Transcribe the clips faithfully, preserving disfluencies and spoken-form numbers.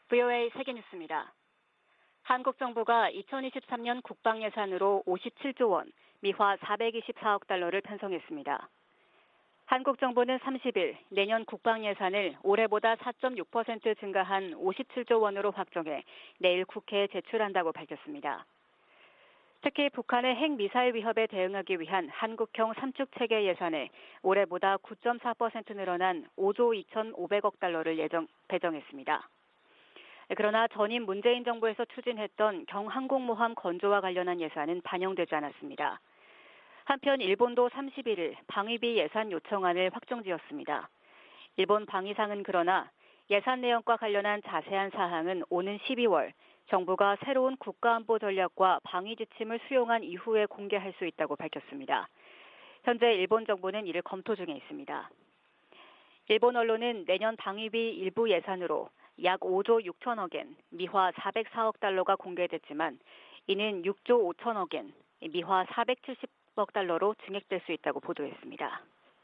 브이오에이 세계뉴스입니다. 한국 정부가 이천이십삼 년 국방 예산으로 오십칠조 원, 미화 사백이십사억 달러를 편성했습니다. 한국 정부는 삼십 일 내년 국방 예산을 올해보다 사 점 육 퍼센트 증가한 오십칠조 원으로 확정해 내일 국회에 제출한다고 밝혔습니다. 특히 북한의 핵미사일 위협에 대응하기 위한 한국형 삼축 체계 예산에 올해보다 구 점 사 퍼센트 늘어난 오조 이천오백억 달러를 예정, 배정했습니다. 그러나 전임 문재인 정부에서 추진했던 경항공모함 건조와 관련한 예산은 반영되지 않았습니다. 한편 일본도 삼십일 일 방위비 예산 요청안을 확정지었습니다. 일본 방위상은 그러나 예산 내용과 관련한 자세한 사항은 오는 십이월 정부가 새로운 국가안보 전략과 방위 지침을 수용한 이후에 공개할 수 있다고 밝혔습니다. 현재 일본 정부는 이를 검토 중에 있습니다. 일본 언론은 내년 방위비 일부 예산으로 약 오조 육천억 엔, 미화 사백사억 달러가 공개됐지만 이는 육조 오천억 엔, 미화 사백칠십억 달러로 증액될 수 있다고 보도했습니다.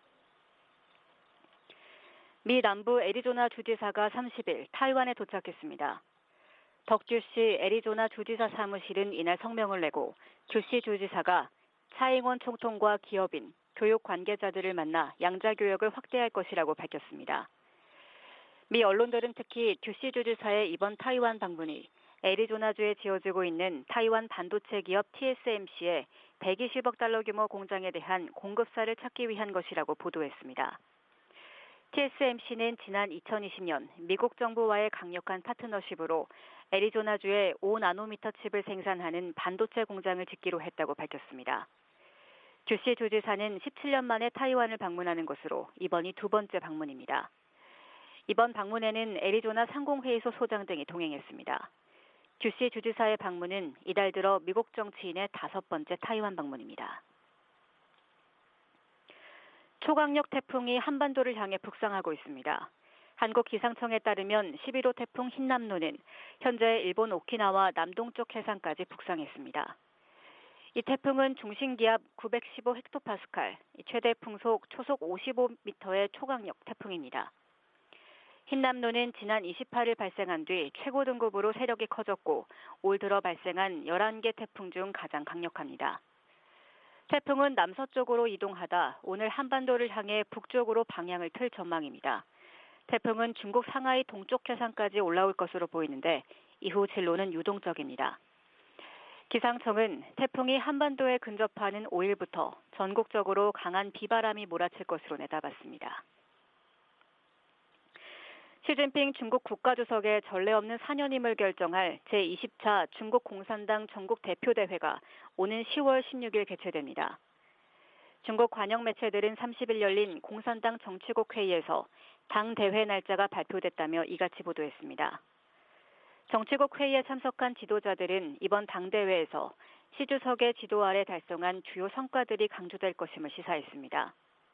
미 남부 애리조나 주지사가 삼십 일 타이완에 도착했습니다. 덕규씨 애리조나 주지사 사무실은 이날 성명을 내고 규씨 주지사가 차잉원 총통과 기업인, 교육 관계자들을 만나 양자교역을 확대할 것이라고 밝혔습니다. 미 언론들은 특히 듀씨 주지사의 이번 타이완 방문이 애리조나주에 지어지고 있는 타이완 반도체 기업 티에스엠씨의 백이십억 달러 규모 공장에 대한 공급사를 찾기 위한 것이라고 보도했습니다. 티에스엠씨는 지난 이천이십 년 미국 정부와의 강력한 파트너십으로 애리조나주에 오 나노미터 칩을 생산하는 반도체 공장을 짓기로 했다고 밝혔습니다. 듀씨 주지사는 십칠 년 만에 타이완을 방문하는 것으로 이번이 두 번째 방문입니다. 이번 방문에는 애리조나 상공회의소 소장 등이 동행했습니다. 듀씨 주지사의 방문은 이달 들어 미국 정치인의 다섯 번째 타이완 방문입니다. 초강력 태풍이 한반도를 향해 북상하고 있습니다. 한국 기상청에 따르면 십일 호 태풍 흰남노는 현재 일본 오키나와 남동쪽 해상까지 북상했습니다. 이 태풍은 중심기압 구백십오 헥토파스칼, 최대 풍속 초속 오십오 미터의 초강력 태풍입니다. 흰남노는 지난 이십팔 일 발생한 뒤 최고 등급으로 세력이 커졌고 올 들어 발생한 열한 개 태풍 중 가장 강력합니다. 태풍은 남서쪽으로 이동하다 오늘 한반도를 향해 북쪽으로 방향을 틀 전망입니다. 태풍은 중국 상하이 동쪽 해상까지 올라올 것으로 보이는데 이후 진로는 유동적입니다. 기상청은 태풍이 한반도에 근접하는 오 일부터 전국적으로 강한 비바람이 몰아칠 것으로 내다봤습니다. 시진핑 중국 국가주석의 전례 없는 사 년임을 결정할 제이십 차 중국 공산당 전국 대표대회가 오는 시월 십육일 개최됩니다. 중국 관영 매체들은 삼십 일 열린 공산당 정치국 회의에서 당 대회 날짜가 발표됐다며 이같이 보도했습니다. 정치국 회의에 참석한 지도자들은 이번 당대회에서 시 주석의 지도 아래 달성한 주요 성과들이 강조될 것임을 시사했습니다.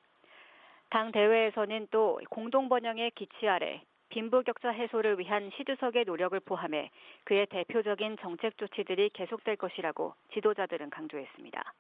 당대회에서는 또 공동번영의 기치 아래 빈부격차 해소를 위한 시 주석의 노력을 포함해 그의 대표적인 정책 조치들이 계속될 것이라고 지도자들은 강조했습니다.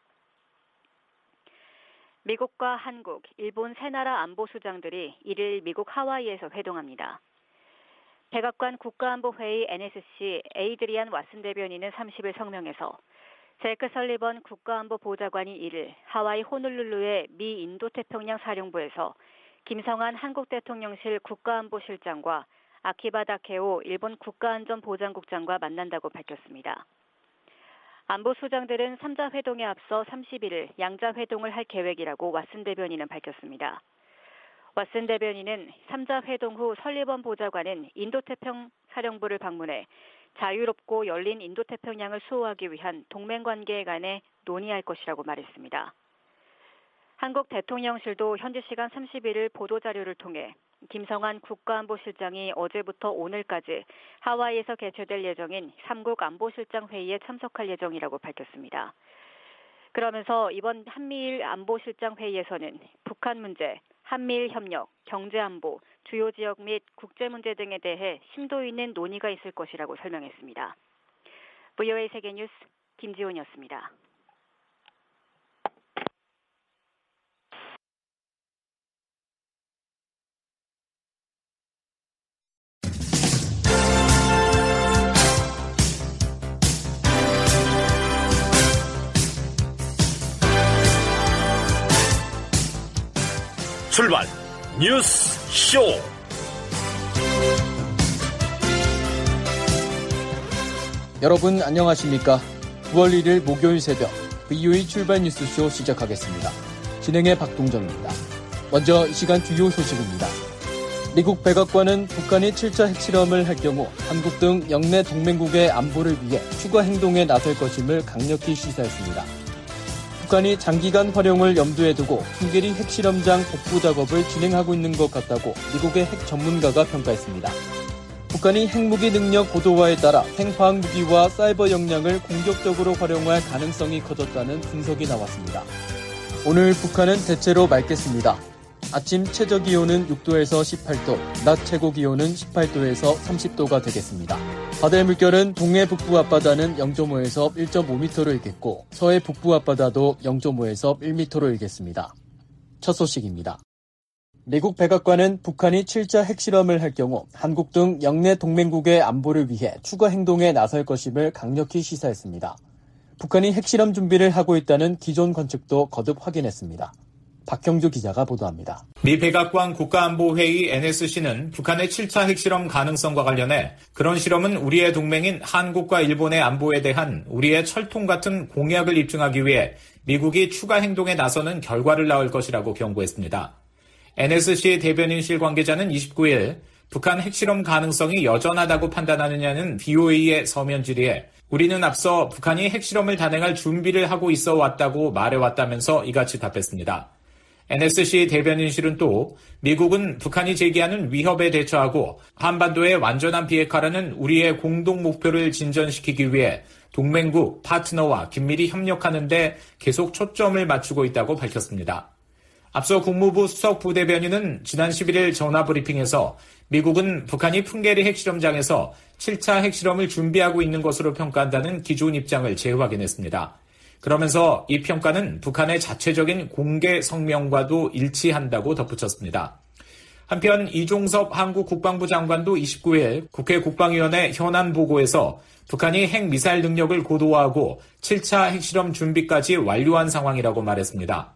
미국과 한국, 일본 세 나라 안보수장들이 일일 미국 하와이에서 회동합니다. 백악관 국가안보회의 엔에스씨 에이드리안 왓슨 대변인은 삼십 일 성명에서 제이크 설리번 국가안보보좌관이 이일 하와이 호놀룰루의 미 인도태평양 사령부에서 김성한 한국 대통령실 국가안보실장과 아키바 다케오 일본 국가안전보장국장과 만난다고 밝혔습니다. 안보수장들은 삼 자 회동에 앞서 삼십일 일 양자 회동을 할 계획이라고 왓슨 대변인은 밝혔습니다. 왓슨 대변인은 삼 자 회동 후 설리번 보좌관은 인도태평 사령부를 방문해 자유롭고 열린 인도태평양을 수호하기 위한 동맹관계에 관해 논의할 것이라고 말했습니다. 한국 대통령실도 현지 시간 삼십일 일 보도자료를 통해 김성한 국가안보실장이 어제부터 오늘까지 하와이에서 개최될 예정인 삼국 안보실장 회의에 참석할 예정이라고 밝혔습니다. 그러면서 이번 한미일 안보실장 회의에서는 북한 문제, 한미일 협력, 경제안보, 주요 지역 및 국제 문제 등에 대해 심도 있는 논의가 있을 것이라고 설명했습니다. 브이오에이 세계뉴스 김지훈이었습니다. 출발 뉴스 쇼. 여러분 안녕하십니까? 구월 일일 목요일 새벽 브이오에이 출발 뉴스쇼 시작하겠습니다. 진행의 박동정입니다. 먼저 이 시간 주요 소식입니다. 미국 백악관은 북한이 칠 차 핵실험을 할 경우 한국 등 영내 동맹국의 안보를 위해 추가 행동에 나설 것임을 강력히 시사했습니다. 북한이 장기간 활용을 염두에 두고 풍계리 핵실험장 복구 작업을 진행하고 있는 것 같다고 미국의 핵 전문가가 평가했습니다. 북한이 핵무기 능력 고도화에 따라 생화학 무기와 사이버 역량을 공격적으로 활용할 가능성이 커졌다는 분석이 나왔습니다. 오늘 북한은 대체로 맑겠습니다. 아침 최저기온은 육 도에서 십팔 도, 낮 최고기온은 십팔 도에서 삼십 도가 되겠습니다. 바다의 물결은 동해 북부 앞바다는 영 점 오에서 일 점 오 미터로 일겠고 서해 북부 앞바다도 영 점 오에서 일 미터로 일겠습니다. 첫 소식입니다. 미국 백악관은 북한이 칠 차 핵실험을 할 경우 한국 등 영내 동맹국의 안보를 위해 추가 행동에 나설 것임을 강력히 시사했습니다. 북한이 핵실험 준비를 하고 있다는 기존 관측도 거듭 확인했습니다. 박형주 기자가 보도합니다. 미 백악관 국가안보회의 엔에스씨는 북한의 칠 차 핵실험 가능성과 관련해 그런 실험은 우리의 동맹인 한국과 일본의 안보에 대한 우리의 철통 같은 공약을 입증하기 위해 미국이 추가 행동에 나서는 결과를 낳을 것이라고 경고했습니다. 엔에스씨 대변인실 관계자는 이십구일 북한 핵실험 가능성이 여전하다고 판단하느냐는 브이오에이의 서면 질의에 우리는 앞서 북한이 핵실험을 단행할 준비를 하고 있어 왔다고 말해왔다면서 이같이 답했습니다. 엔에스씨 대변인실은 또 미국은 북한이 제기하는 위협에 대처하고 한반도의 완전한 비핵화라는 우리의 공동 목표를 진전시키기 위해 동맹국, 파트너와 긴밀히 협력하는 데 계속 초점을 맞추고 있다고 밝혔습니다. 앞서 국무부 수석 부대변인은 지난 십일일 전화브리핑에서 미국은 북한이 풍계리 핵실험장에서 칠 차 핵실험을 준비하고 있는 것으로 평가한다는 기존 입장을 재확인했습니다. 그러면서 이 평가는 북한의 자체적인 공개 성명과도 일치한다고 덧붙였습니다. 한편 이종섭 한국 국방부 장관도 이십구일 국회 국방위원회 현안 보고에서 북한이 핵미사일 능력을 고도화하고 칠 차 핵실험 준비까지 완료한 상황이라고 말했습니다.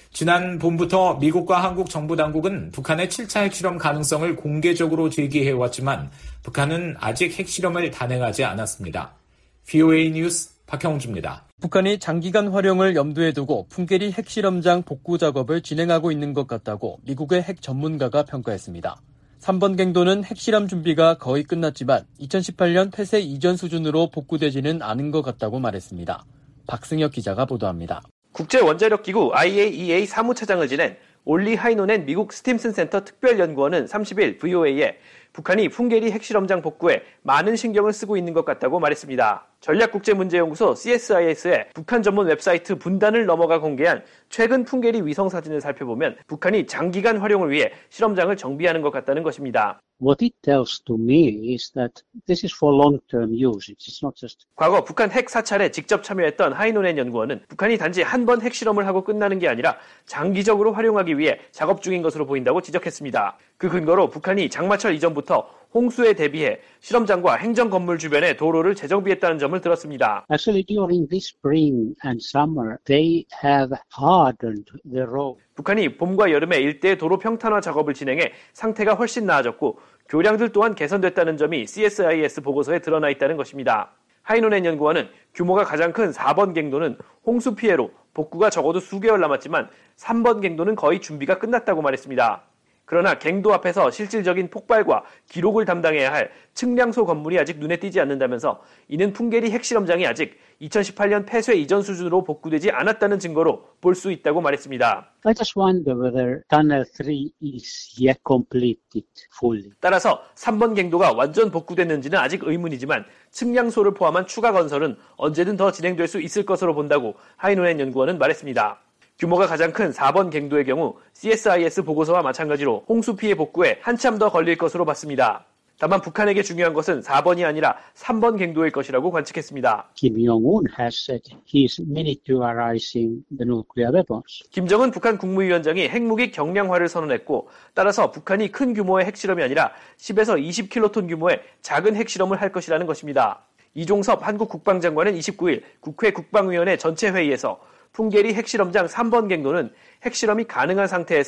지난 봄부터 미국과 한국 정부 당국은 북한의 칠 차 핵실험 가능성을 공개적으로 제기해왔지만 북한은 아직 핵실험을 단행하지 않았습니다. 브이오에이 뉴스 박형주입니다. 북한이 장기간 활용을 염두에 두고 풍계리 핵실험장 복구 작업을 진행하고 있는 것 같다고 미국의 핵 전문가가 평가했습니다. 삼 번 갱도는 핵실험 준비가 거의 끝났지만 이천십팔년 폐쇄 이전 수준으로 복구되지는 않은 것 같다고 말했습니다. 박승혁 기자가 보도합니다. 국제원자력기구 아이에이이에이 사무차장을 지낸 올리 하이노넨 미국 스팀슨 센터 특별연구원은 삼십일 브이오에이에 북한이 풍계리 핵실험장 복구에 많은 신경을 쓰고 있는 것 같다고 말했습니다. 전략국제문제연구소 씨에스아이에스의 북한 전문 웹사이트 분단을 넘어가 공개한 최근 풍계리 위성사진을 살펴보면 북한이 장기간 활용을 위해 실험장을 정비하는 것 같다는 것입니다. What it tells to me is that this is for long-term use. It's not just. 과거 북한 핵 사찰에 직접 참여했던 하이노넨 연구원은 북한이 단지 한 번 핵실험을 하고 끝나는 게 아니라 장기적으로 활용하기 위해 작업 중인 것으로 보인다고 지적했습니다. 그 근거로 북한이 장마철 이전부터 홍수에 대비해 실험장과 행정 건물 주변에 도로를 재정비했다는 점을 들었습니다. Actually, during this spring and summer, they have hardened the road. 북한이 봄과 여름에 일대 도로 평탄화 작업을 진행해 상태가 훨씬 나아졌고 교량들 또한 개선됐다는 점이 씨에스아이에스 보고서에 드러나 있다는 것입니다. 하이노넨 연구원은 규모가 가장 큰 사 번 갱도는 홍수 피해로 복구가 적어도 수개월 남았지만 삼 번 갱도는 거의 준비가 끝났다고 말했습니다. 그러나 갱도 앞에서 실질적인 폭발과 기록을 담당해야 할 측량소 건물이 아직 눈에 띄지 않는다면서 이는 풍계리 핵실험장이 아직 이천십팔년 폐쇄 이전 수준으로 복구되지 않았다는 증거로 볼 수 있다고 말했습니다. I just wonder whether Tunnel three is yet completed fully. 따라서 삼 번 갱도가 완전 복구됐는지는 아직 의문이지만 측량소를 포함한 추가 건설은 언제든 더 진행될 수 있을 것으로 본다고 하이노넨 연구원은 말했습니다. 규모가 가장 큰 사 번 갱도의 경우 씨에스아이에스 보고서와 마찬가지로 홍수 피해 복구에 한참 더 걸릴 것으로 봤습니다. 다만 북한에게 중요한 것은 사 번이 아니라 삼 번 갱도일 것이라고 관측했습니다. Kim Jong-un has said he is miniaturizing the nuclear weapons. 김정은 북한 국무위원장이 핵무기 경량화를 선언했고 따라서 북한이 큰 규모의 핵실험이 아니라 십에서 이십 킬로톤 규모의 작은 핵실험을 할 것이라는 것입니다. 이종섭 한국 국방장관은 이십구일 국회 국방위원회 전체 회의에서 풍계리 핵실험장 삼 번 갱도는 핵실험이 가능한 상태에서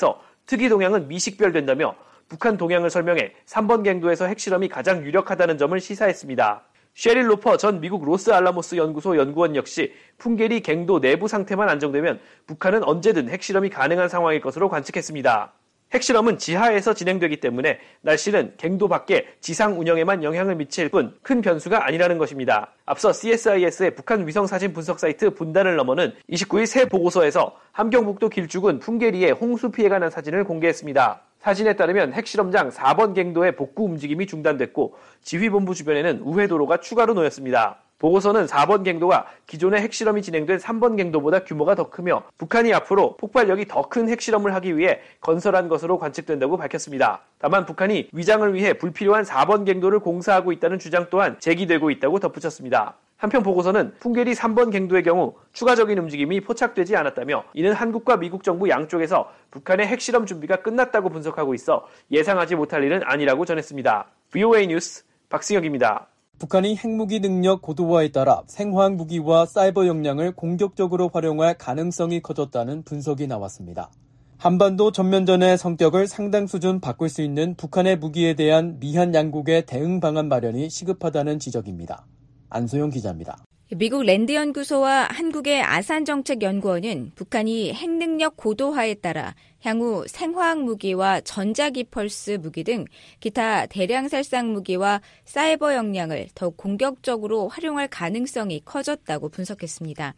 특이 동향은 미식별된다며 북한 동향을 설명해 삼 번 갱도에서 핵실험이 가장 유력하다는 점을 시사했습니다. 셰릴 로퍼 전 미국 로스알라모스 연구소 연구원 역시 풍계리 갱도 내부 상태만 안정되면 북한은 언제든 핵실험이 가능한 상황일 것으로 관측했습니다. 핵실험은 지하에서 진행되기 때문에 날씨는 갱도 밖에 지상 운영에만 영향을 미칠 뿐 큰 변수가 아니라는 것입니다. 앞서 씨에스아이에스의 북한 위성사진 분석 사이트 분단을 넘어는 이십구 일 새 보고서에서 함경북도 길쭉은 풍계리에 홍수 피해가 난 사진을 공개했습니다. 사진에 따르면 핵실험장 사 번 갱도의 복구 움직임이 중단됐고 지휘본부 주변에는 우회도로가 추가로 놓였습니다. 보고서는 사 번 갱도가 기존의 핵실험이 진행된 삼 번 갱도보다 규모가 더 크며 북한이 앞으로 폭발력이 더 큰 핵실험을 하기 위해 건설한 것으로 관측된다고 밝혔습니다. 다만 북한이 위장을 위해 불필요한 사 번 갱도를 공사하고 있다는 주장 또한 제기되고 있다고 덧붙였습니다. 한편 보고서는 풍계리 삼 번 갱도의 경우 추가적인 움직임이 포착되지 않았다며 이는 한국과 미국 정부 양쪽에서 북한의 핵실험 준비가 끝났다고 분석하고 있어 예상하지 못할 일은 아니라고 전했습니다. 브이오에이 뉴스 박승혁입니다. 북한이 핵무기 능력 고도화에 따라 생화학 무기와 사이버 역량을 공격적으로 활용할 가능성이 커졌다는 분석이 나왔습니다. 한반도 전면전의 성격을 상당 수준 바꿀 수 있는 북한의 무기에 대한 미한 양국의 대응 방안 마련이 시급하다는 지적입니다. 안소영 기자입니다. 미국 랜드연구소와 한국의 아산정책연구원은 북한이 핵능력 고도화에 따라 향후 생화학 무기와 전자기펄스 무기 등 기타 대량살상 무기와 사이버 역량을 더욱 공격적으로 활용할 가능성이 커졌다고 분석했습니다.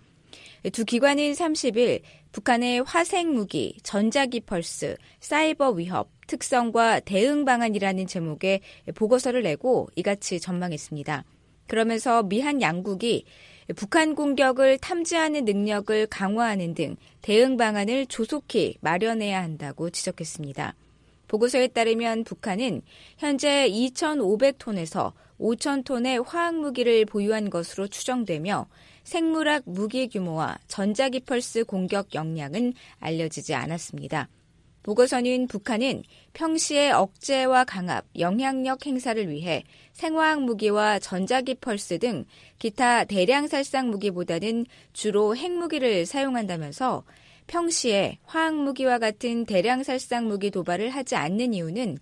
두 기관은 삼십 일 북한의 화생무기, 전자기펄스, 사이버 위협, 특성과 대응 방안이라는 제목의 보고서를 내고 이같이 전망했습니다. 그러면서 미한 양국이 북한 공격을 탐지하는 능력을 강화하는 등 대응 방안을 조속히 마련해야 한다고 지적했습니다. 보고서에 따르면 북한은 현재 이천오백 톤에서 오천 톤의 화학무기를 보유한 것으로 추정되며 생물학 무기 규모와 전자기펄스 공격 역량은 알려지지 않았습니다. 보고서는 북한은 평시의 억제와 강압, 영향력 행사를 위해 생화학 무기와 전자기펄스 등 기타 대량살상 무기보다는 주로 핵무기를 사용한다면서 평시에 화학무기와 같은 대량살상 무기 도발을 하지 않는 이유는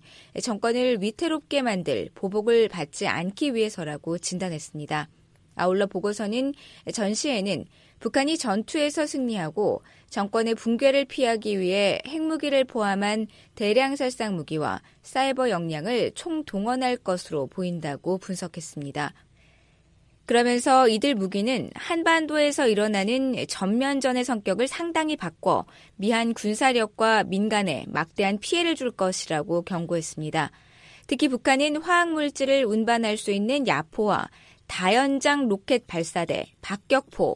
정권을 위태롭게 만들 보복을 받지 않기 위해서라고 진단했습니다. 아울러 보고서는 전시에는 북한이 전투에서 승리하고 정권의 붕괴를 피하기 위해 핵무기를 포함한 대량살상 무기와 사이버 역량을 총동원할 것으로 보인다고 분석했습니다. 그러면서 이들 무기는 한반도에서 일어나는 전면전의 성격을 상당히 바꿔 미한 군사력과 민간에 막대한 피해를 줄 것이라고 경고했습니다. 특히 북한은 화학물질을 운반할 수 있는 야포와 다연장 로켓 발사대, 박격포,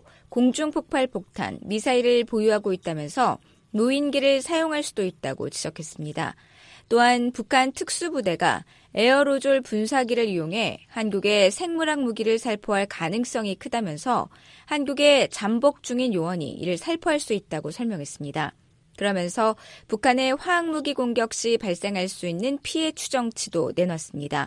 공중폭발폭탄, 미사일을 보유하고 있다면서 무인기를 사용할 수도 있다고 지적했습니다. 또한 북한 특수부대가 에어로졸 분사기를 이용해 한국의 생물학 무기를 살포할 가능성이 크다면서 한국의 잠복 중인 요원이 이를 살포할 수 있다고 설명했습니다. 그러면서 북한의 화학무기 공격 시 발생할 수 있는 피해 추정치도 내놨습니다.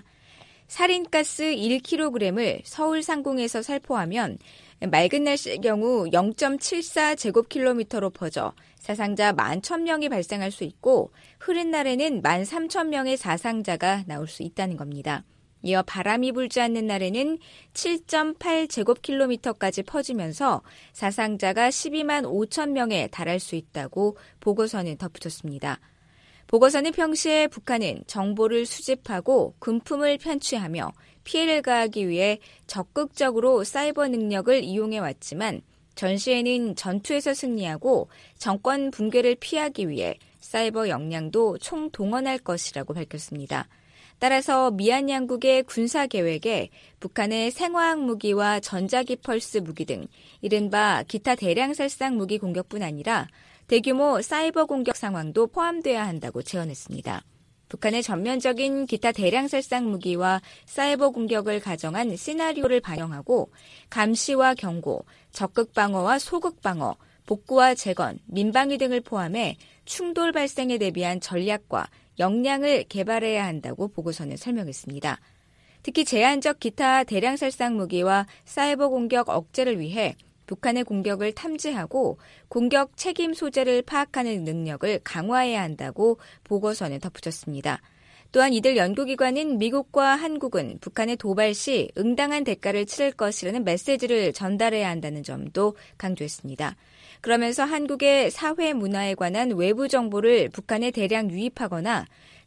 살인가스 일 킬로그램을 서울 상공에서 살포하면 맑은 날씨의 경우 영 점 칠사 제곱킬로미터로 퍼져 사상자 만 천 명이 발생할 수 있고 흐린 날에는 만 삼천 명의 사상자가 나올 수 있다는 겁니다. 이어 바람이 불지 않는 날에는 칠 점 팔 제곱킬로미터까지 퍼지면서 사상자가 십이만 오천 명에 달할 수 있다고 보고서는 덧붙였습니다. 보고서는 평시에 북한은 정보를 수집하고 군품을 편취하며 피해를 가하기 위해 적극적으로 사이버 능력을 이용해왔지만 전시에는 전투에서 승리하고 정권 붕괴를 피하기 위해 사이버 역량도 총동원할 것이라고 밝혔습니다. 따라서 미한 양국의 군사 계획에 북한의 생화학 무기와 전자기펄스 무기 등 이른바 기타 대량살상 무기 공격뿐 아니라 대규모 사이버 공격 상황도 포함돼야 한다고 제언했습니다. 북한의 전면적인 기타 대량살상 무기와 사이버 공격을 가정한 시나리오를 반영하고 감시와 경고, 적극 방어와 소극 방어, 복구와 재건, 민방위 등을 포함해 충돌 발생에 대비한 전략과 역량을 개발해야 한다고 보고서는 설명했습니다. 특히 제한적 기타 대량살상 무기와 사이버 공격 억제를 위해 북한의 공격을 탐지하고 공격 책임 소재를 파악하는 능력을 강화해야 한다고 보고서는 덧붙였습니다. 또한 이들 연구기관은 미국과 한국은 북한의 도발 시 응당한 대가를 치를 것이라는 메시지를 전달해야 한다는 점도 강조했습니다. 그러면서 한국의 사회 문화에 관한 외부 정보를 북한에 대량 유입하거나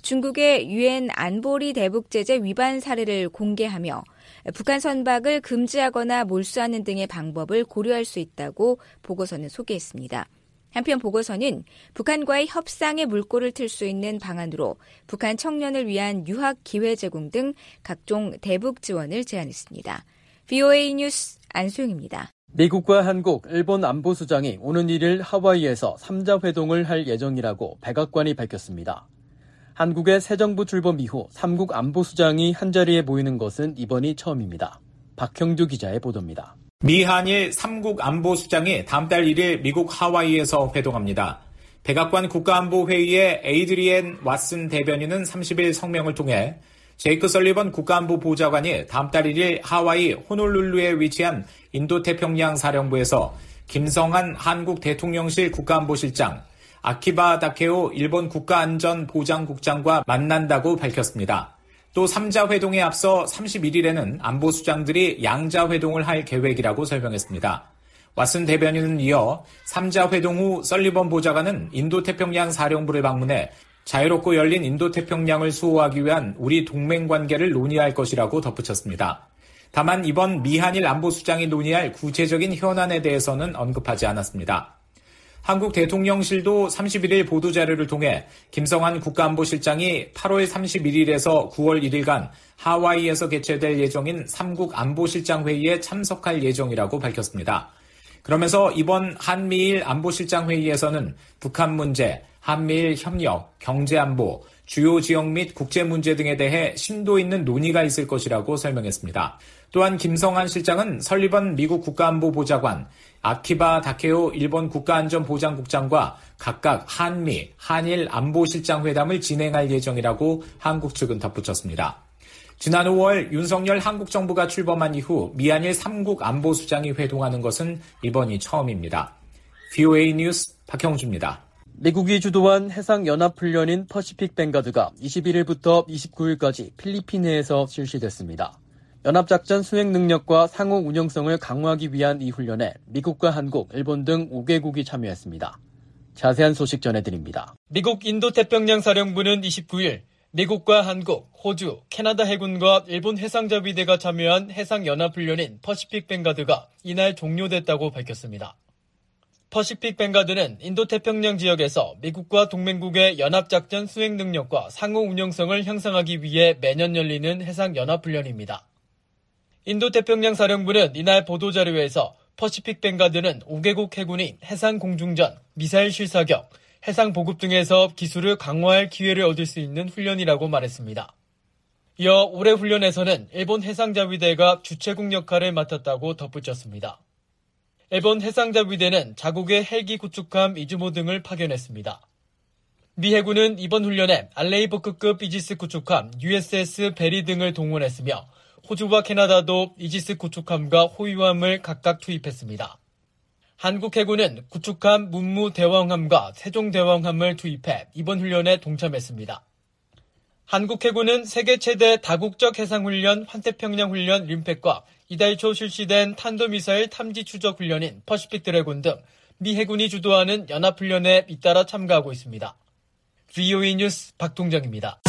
중국의 유엔 안보리 대북 제재 위반 사례를 공개하며 북한 선박을 금지하거나 몰수하는 등의 방법을 고려할 수 있다고 보고서는 소개했습니다. 한편 보고서는 북한과의 협상의 물꼬를 틀 수 있는 방안으로 북한 청년을 위한 유학 기회 제공 등 각종 대북 지원을 제안했습니다. 브이오에이 뉴스 안소영입니다. 미국과 한국, 일본 안보수장이 오는 일 일 하와이에서 삼자 회동을 할 예정이라고 백악관이 밝혔습니다. 한국의 새 정부 출범 이후 삼국 안보수장이 한자리에 모이는 것은 이번이 처음입니다. 박형주 기자의 보도입니다. 미한일 삼국 안보수장이 다음 달 일 일 미국 하와이에서 회동합니다. 백악관 국가안보회의의 에이드리엔 왓슨 대변인은 삼십 일 성명을 통해 제이크 설리번 국가안보 보좌관이 다음 달 일 일 하와이 호놀룰루에 위치한 인도태평양 사령부에서 김성한 한국 대통령실 국가안보실장, 아키바 다케오 일본 국가안전보장국장과 만난다고 밝혔습니다. 또 삼자 회동에 앞서 삼십일 일에는 안보수장들이 양자 회동을 할 계획이라고 설명했습니다. 왓슨 대변인은 이어 삼자 회동 후 설리번 보좌관은 인도태평양 사령부를 방문해 자유롭고 열린 인도태평양을 수호하기 위한 우리 동맹관계를 논의할 것이라고 덧붙였습니다. 다만 이번 미한일 안보수장이 논의할 구체적인 현안에 대해서는 언급하지 않았습니다. 한국 대통령실도 삼십일 일 보도자료를 통해 김성한 국가안보실장이 팔월 삼십일일에서 구월 일일간 하와이에서 개최될 예정인 삼국 안보실장 회의에 참석할 예정이라고 밝혔습니다. 그러면서 이번 한미일 안보실장 회의에서는 북한 문제, 한미일 협력, 경제안보, 주요 지역 및 국제 문제 등에 대해 심도 있는 논의가 있을 것이라고 설명했습니다. 또한 김성한 실장은 설리번 미국 국가안보보좌관, 아키바 다케오 일본 국가안전보장국장과 각각 한미, 한일 안보실장 회담을 진행할 예정이라고 한국 측은 덧붙였습니다. 지난 오월 윤석열 한국 정부가 출범한 이후 미한일 삼국 안보수장이 회동하는 것은 이번이 처음입니다. 브이오에이 뉴스 박형주입니다. 미국이 주도한 해상연합훈련인 퍼시픽 뱅가드가 이십일 일부터 이십구 일까지 필리핀해에서 실시됐습니다. 연합작전 수행 능력과 상호 운영성을 강화하기 위한 이 훈련에 미국과 한국, 일본 등 오 개국이 참여했습니다. 자세한 소식 전해드립니다. 미국 인도태평양 사령부는 이십구 일 미국과 한국, 호주, 캐나다 해군과 일본 해상자위대가 참여한 해상연합훈련인 퍼시픽 뱅가드가 이날 종료됐다고 밝혔습니다. 퍼시픽 뱅가드는 인도태평양 지역에서 미국과 동맹국의 연합작전 수행 능력과 상호 운영성을 향상하기 위해 매년 열리는 해상연합훈련입니다. 인도태평양 사령부는 이날 보도자료에서 퍼시픽 뱅가드는 오 개국 해군이 해상공중전, 미사일 실사격, 해상보급 등에서 기술을 강화할 기회를 얻을 수 있는 훈련이라고 말했습니다. 이어 올해 훈련에서는 일본 해상자위대가 주최국 역할을 맡았다고 덧붙였습니다. 일본 해상자위대는 자국의 헬기 구축함 이즈모 등을 파견했습니다. 미 해군은 이번 훈련에 알레이버크급 이지스 구축함 유에스에스 베리 등을 동원했으며 호주와 캐나다도 이지스 구축함과 호위함을 각각 투입했습니다. 한국 해군은 구축함 문무 대왕함과 세종 대왕함을 투입해 이번 훈련에 동참했습니다. 한국 해군은 세계 최대 다국적 해상훈련 환태평양 훈련 림팩과 이달 초 실시된 탄도미사일 탐지 추적 훈련인 퍼시픽 드래곤 등 미 해군이 주도하는 연합훈련에 잇따라 참가하고 있습니다. 브이오에이 뉴스 박동정입니다.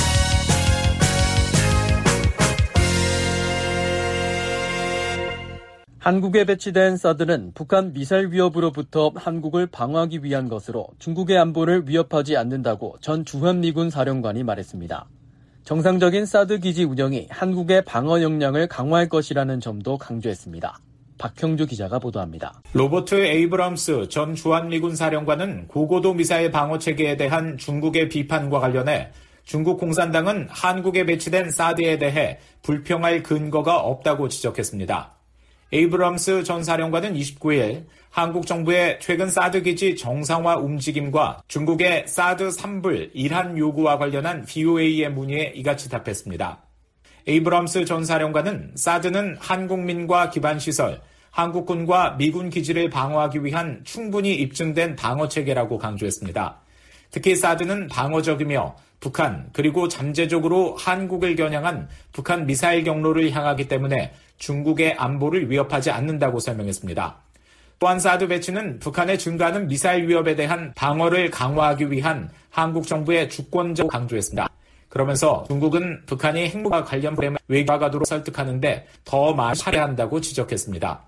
한국에 배치된 사드는 북한 미사일 위협으로부터 한국을 방어하기 위한 것으로 중국의 안보를 위협하지 않는다고 전 주한미군 사령관이 말했습니다. 정상적인 사드 기지 운영이 한국의 방어 역량을 강화할 것이라는 점도 강조했습니다. 박형주 기자가 보도합니다. 로버트 에이브럼스 전 주한미군 사령관은 고고도 미사일 방어 체계에 대한 중국의 비판과 관련해 중국 공산당은 한국에 배치된 사드에 대해 불평할 근거가 없다고 지적했습니다. 에이브럼스 전 사령관은 이십구 일 한국 정부의 최근 사드 기지 정상화 움직임과 중국의 사드 삼불 일한 요구와 관련한 브이오에이의 문의에 이같이 답했습니다. 에이브럼스 전 사령관은 사드는 한국민과 기반시설, 한국군과 미군 기지를 방어하기 위한 충분히 입증된 방어체계라고 강조했습니다. 특히 사드는 방어적이며 북한 그리고 잠재적으로 한국을 겨냥한 북한 미사일 경로를 향하기 때문에 중국의 안보를 위협하지 않는다고 설명했습니다. 또한 사드 배치는 북한의 증가하는 미사일 위협에 대한 방어를 강화하기 위한 한국 정부의 주권적 강조했습니다. 그러면서 중국은 북한이 핵무기와 관련 프레임을 외교화가도록 설득하는데 더 많이 할애한다고 지적했습니다.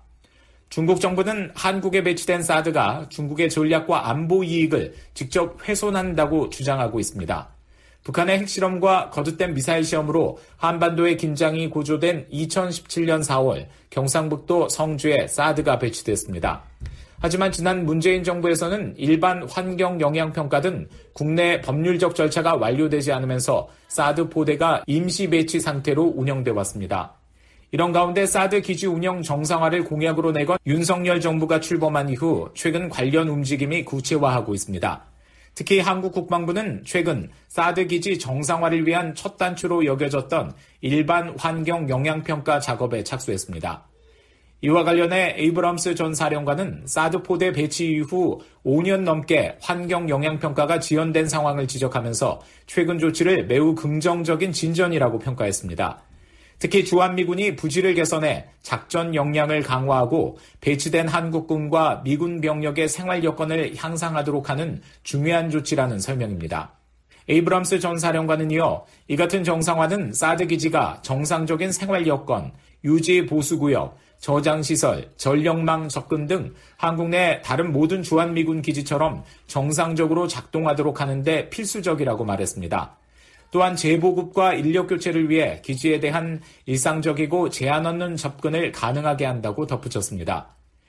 중국 정부는 한국에 배치된 사드가 중국의 전략과 안보 이익을 직접 훼손한다고 주장하고 있습니다. 북한의 핵실험과 거듭된 미사일 시험으로 한반도의 긴장이 고조된 이천십칠년 사월 경상북도 성주에 사드가 배치됐습니다. 하지만 지난 문재인 정부에서는 일반 환경 영향평가 등 국내 법률적 절차가 완료되지 않으면서 사드 포대가 임시 배치 상태로 운영돼 왔습니다. 이런 가운데 사드 기지 운영 정상화를 공약으로 내건 윤석열 정부가 출범한 이후 최근 관련 움직임이 구체화하고 있습니다. 특히 한국 국방부는 최근 사드 기지 정상화를 위한 첫 단추로 여겨졌던 일반 환경 영향평가 작업에 착수했습니다. 이와 관련해 에이브럼스 전 사령관은 사드 포대 배치 이후 오 년 넘게 환경 영향평가가 지연된 상황을 지적하면서 최근 조치를 매우 긍정적인 진전이라고 평가했습니다. 특히 주한미군이 부지를 개선해 작전 역량을 강화하고 배치된 한국군과 미군 병력의 생활 여건을 향상하도록 하는 중요한 조치라는 설명입니다. 에이브럼스 전 사령관은 이어 이 같은 정상화는 사드 기지가 정상적인 생활 여건, 유지 보수구역, 저장시설, 전력망 접근 등 한국 내 다른 모든 주한미군 기지처럼 정상적으로 작동하도록 하는데 필수적이라고 말했습니다. 또한 재보급과 인력 교체를 위해 기지에 대한 일상적이고 제한 없는 접근을 가능하게 한다고 덧붙였습니다.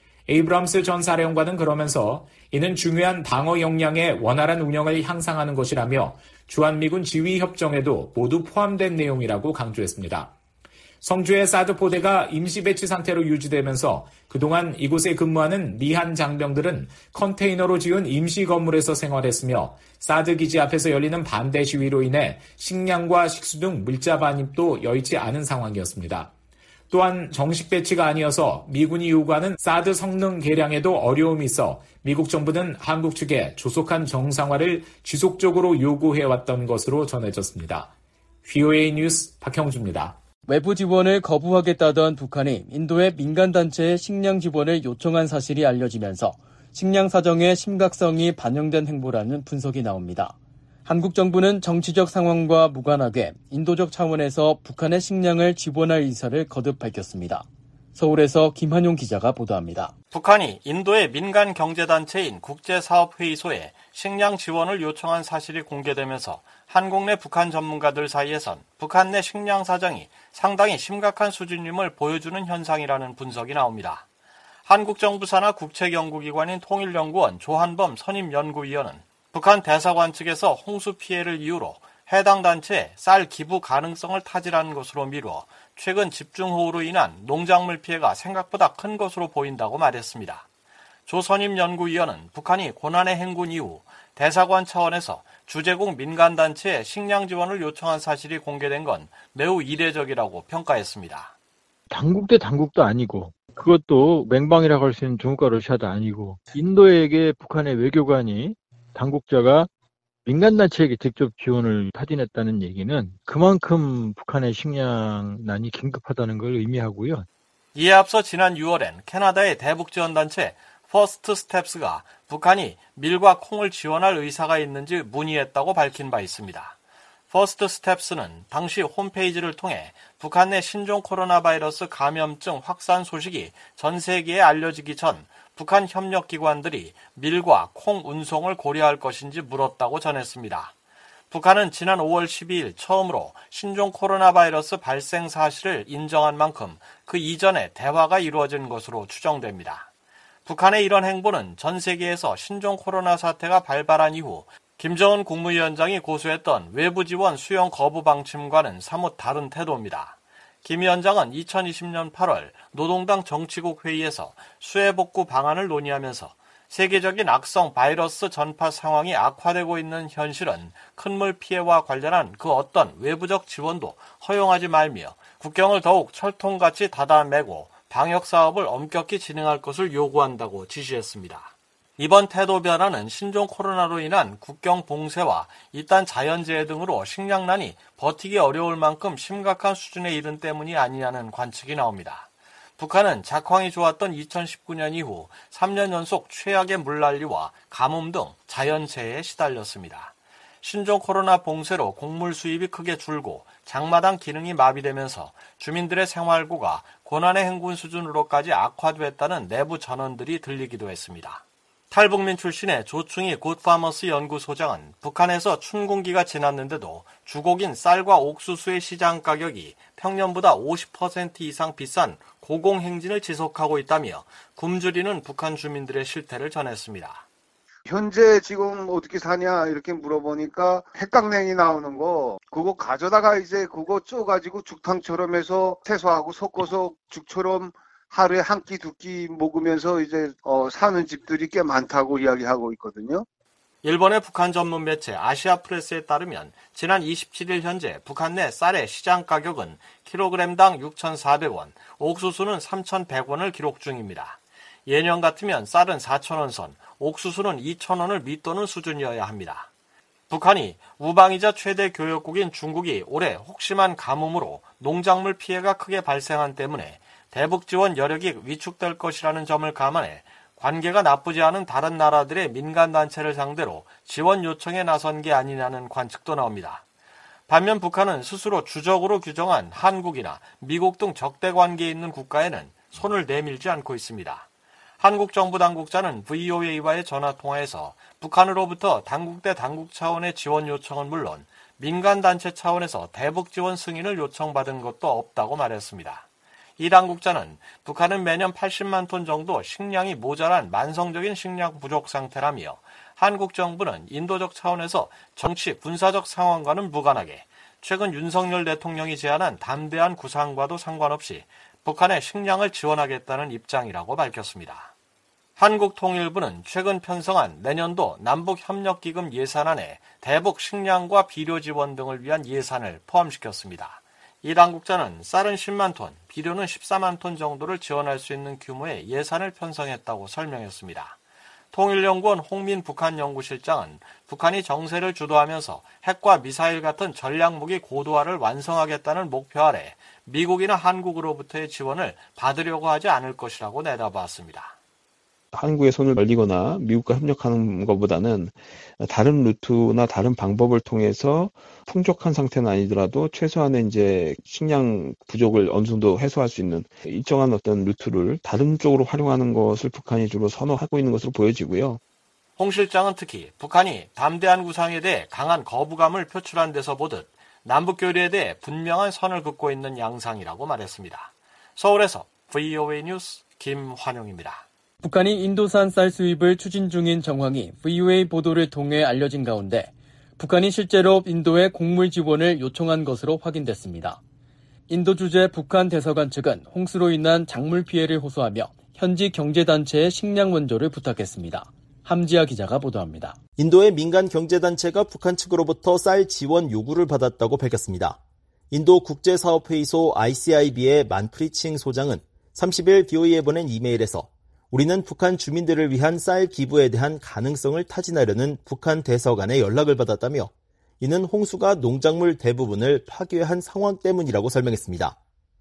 에이브럼스 전 사령관은 그러면서 이는 중요한 방어 역량의 원활한 운영을 향상하는 것이라며 주한미군 지휘협정에도 모두 포함된 내용이라고 강조했습니다. 성주의 사드 포대가 임시 배치 상태로 유지되면서 그동안 이곳에 근무하는 미한 장병들은 컨테이너로 지은 임시 건물에서 생활했으며 사드 기지 앞에서 열리는 반대 시위로 인해 식량과 식수 등 물자 반입도 여의치 않은 상황이었습니다. 또한 정식 배치가 아니어서 미군이 요구하는 사드 성능 개량에도 어려움이 있어 미국 정부는 한국 측에 조속한 정상화를 지속적으로 요구해왔던 것으로 전해졌습니다. 브이오에이 뉴스 박형주입니다. 외부 지원을 거부하겠다던 북한이 인도의 민간단체에 식량 지원을 요청한 사실이 알려지면서 식량 사정의 심각성이 반영된 행보라는 분석이 나옵니다. 한국 정부는 정치적 상황과 무관하게 인도적 차원에서 북한의 식량을 지원할 의사를 거듭 밝혔습니다. 서울에서 김한용 기자가 보도합니다. 북한이 인도의 민간 경제단체인 국제사업회의소에 식량 지원을 요청한 사실이 공개되면서 한국 내 북한 전문가들 사이에선 북한 내 식량 사정이 상당히 심각한 수준임을 보여주는 현상이라는 분석이 나옵니다. 한국 정부 산하 국책연구기관인 통일연구원 조한범 선임연구위원은 북한 대사관 측에서 홍수 피해를 이유로 해당 단체에 쌀 기부 가능성을 타질한 것으로 미루어 최근 집중호우로 인한 농작물 피해가 생각보다 큰 것으로 보인다고 말했습니다. 조 선임연구위원은 북한이 고난의 행군 이후 대사관 차원에서 주재국 민간단체에 식량 지원을 요청한 사실이 공개된 건 매우 이례적이라고 평가했습니다. 당국 대 당국도 아니고 그것도 맹방이라고 할 수 있는 중국과 러시아도 아니고 인도에게 북한의 외교관이 당국자가 민간단체에게 직접 지원을 타진했다는 얘기는 그만큼 북한의 식량난이 긴급하다는 걸 의미하고요. 이에 앞서 지난 유월엔 캐나다의 대북지원단체 퍼스트 스텝스가 북한이 밀과 콩을 지원할 의사가 있는지 문의했다고 밝힌 바 있습니다. 퍼스트 스텝스는 당시 홈페이지를 통해 북한 내 신종 코로나 바이러스 감염증 확산 소식이 전 세계에 알려지기 전 북한 협력기관들이 밀과 콩 운송을 고려할 것인지 물었다고 전했습니다. 북한은 지난 오월 십이일 처음으로 신종 코로나 바이러스 발생 사실을 인정한 만큼 그 이전에 대화가 이루어진 것으로 추정됩니다. 북한의 이런 행보는 전 세계에서 신종 코로나 사태가 발발한 이후 김정은 국무위원장이 고수했던 외부 지원 수용 거부 방침과는 사뭇 다른 태도입니다. 김 위원장은 이천이십년 팔월 노동당 정치국 회의에서 수해복구 방안을 논의하면서 세계적인 악성 바이러스 전파 상황이 악화되고 있는 현실은 큰물 피해와 관련한 그 어떤 외부적 지원도 허용하지 말며 국경을 더욱 철통같이 닫아매고 방역 사업을 엄격히 진행할 것을 요구한다고 지시했습니다. 이번 태도 변화는 신종 코로나로 인한 국경 봉쇄와 이딴 자연재해 등으로 식량난이 버티기 어려울 만큼 심각한 수준에 이른 때문이 아니냐는 관측이 나옵니다. 북한은 작황이 좋았던 이천십구 년 이후 삼 년 연속 최악의 물난리와 가뭄 등 자연재해에 시달렸습니다. 신종 코로나 봉쇄로 곡물 수입이 크게 줄고 장마당 기능이 마비되면서 주민들의 생활고가 고난의 행군 수준으로까지 악화됐다는 내부 전언들이 들리기도 했습니다. 탈북민 출신의 조충희 굿파머스 연구소장은 북한에서 춘공기가 지났는데도 주곡인 쌀과 옥수수의 시장 가격이 평년보다 오십 퍼센트 이상 비싼 고공행진을 지속하고 있다며 굶주리는 북한 주민들의 실태를 전했습니다. 현재 지금 어떻게 사냐 이렇게 물어보니까 핵강냉이 나오는 거 그거 가져다가 이제 그거 쪄가지고 죽탕처럼 해서 채소하고 섞어서 죽처럼 하루에 한 끼 두 끼 먹으면서 이제 어, 사는 집들이 꽤 많다고 이야기하고 있거든요. 일본의 북한 전문 매체 아시아프레스에 따르면 지난 이십칠 일 현재 북한 내 쌀의 시장 가격은 킬로그램당 육천사백 원, 옥수수는 삼천백 원을 기록 중입니다. 예년 같으면 쌀은 사천 원 선, 옥수수는 이천 원을 밑도는 수준이어야 합니다. 북한이 우방이자 최대 교역국인 중국이 올해 혹심한 가뭄으로 농작물 피해가 크게 발생한 때문에 대북 지원 여력이 위축될 것이라는 점을 감안해 관계가 나쁘지 않은 다른 나라들의 민간단체를 상대로 지원 요청에 나선 게 아니냐는 관측도 나옵니다. 반면 북한은 스스로 주적으로 규정한 한국이나 미국 등 적대 관계에 있는 국가에는 손을 내밀지 않고 있습니다. 한국 정부 당국자는 브이오에이와의 전화통화에서 북한으로부터 당국 대 당국 차원의 지원 요청은 물론 민간단체 차원에서 대북 지원 승인을 요청받은 것도 없다고 말했습니다. 이 당국자는 북한은 매년 팔십만 톤 정도 식량이 모자란 만성적인 식량 부족 상태라며 한국 정부는 인도적 차원에서 정치, 군사적 상황과는 무관하게 최근 윤석열 대통령이 제안한 담대한 구상과도 상관없이 북한에 식량을 지원하겠다는 입장이라고 밝혔습니다. 한국통일부는 최근 편성한 내년도 남북협력기금 예산안에 대북 식량과 비료 지원 등을 위한 예산을 포함시켰습니다. 이 당국자는 쌀은 십만 톤, 비료는 십사만 톤 정도를 지원할 수 있는 규모의 예산을 편성했다고 설명했습니다. 통일연구원 홍민 북한연구실장은 북한이 정세를 주도하면서 핵과 미사일 같은 전략무기 고도화를 완성하겠다는 목표 아래 미국이나 한국으로부터의 지원을 받으려고 하지 않을 것이라고 내다봤습니다. 한국에 손을 벌리거나 미국과 협력하는 것보다는 다른 루트나 다른 방법을 통해서 풍족한 상태는 아니더라도 최소한의 이제 식량 부족을 어느 정도 해소할 수 있는 일정한 어떤 루트를 다른 쪽으로 활용하는 것을 북한이 주로 선호하고 있는 것으로 보여지고요. 홍 실장은 특히 북한이 담대한 구상에 대해 강한 거부감을 표출한 데서 보듯 남북교류에 대해 분명한 선을 긋고 있는 양상이라고 말했습니다. 서울에서 브이오에이 뉴스 김환용입니다. 북한이 인도산 쌀 수입을 추진 중인 정황이 브이오에이 보도를 통해 알려진 가운데 북한이 실제로 인도에 곡물 지원을 요청한 것으로 확인됐습니다. 인도 주재 북한 대사관 측은 홍수로 인한 작물 피해를 호소하며 현지 경제단체에 식량 원조를 부탁했습니다. 함지아 기자가 보도합니다. 인도의 민간 경제단체가 북한 측으로부터 쌀 지원 요구를 받았다고 밝혔습니다. 인도 국제사업회의소 아이씨아이비의 만프리칭 소장은 삼십 일 비오이에 보낸 이메일에서 우리는 북한 주민들을 위한 쌀 기부에 대한 가능성을 타진하려는 북한 대사관의 연락을 받았다며 이는 홍수가 농작물 대부분을 파괴한 상황 때문이라고 설명했습니다.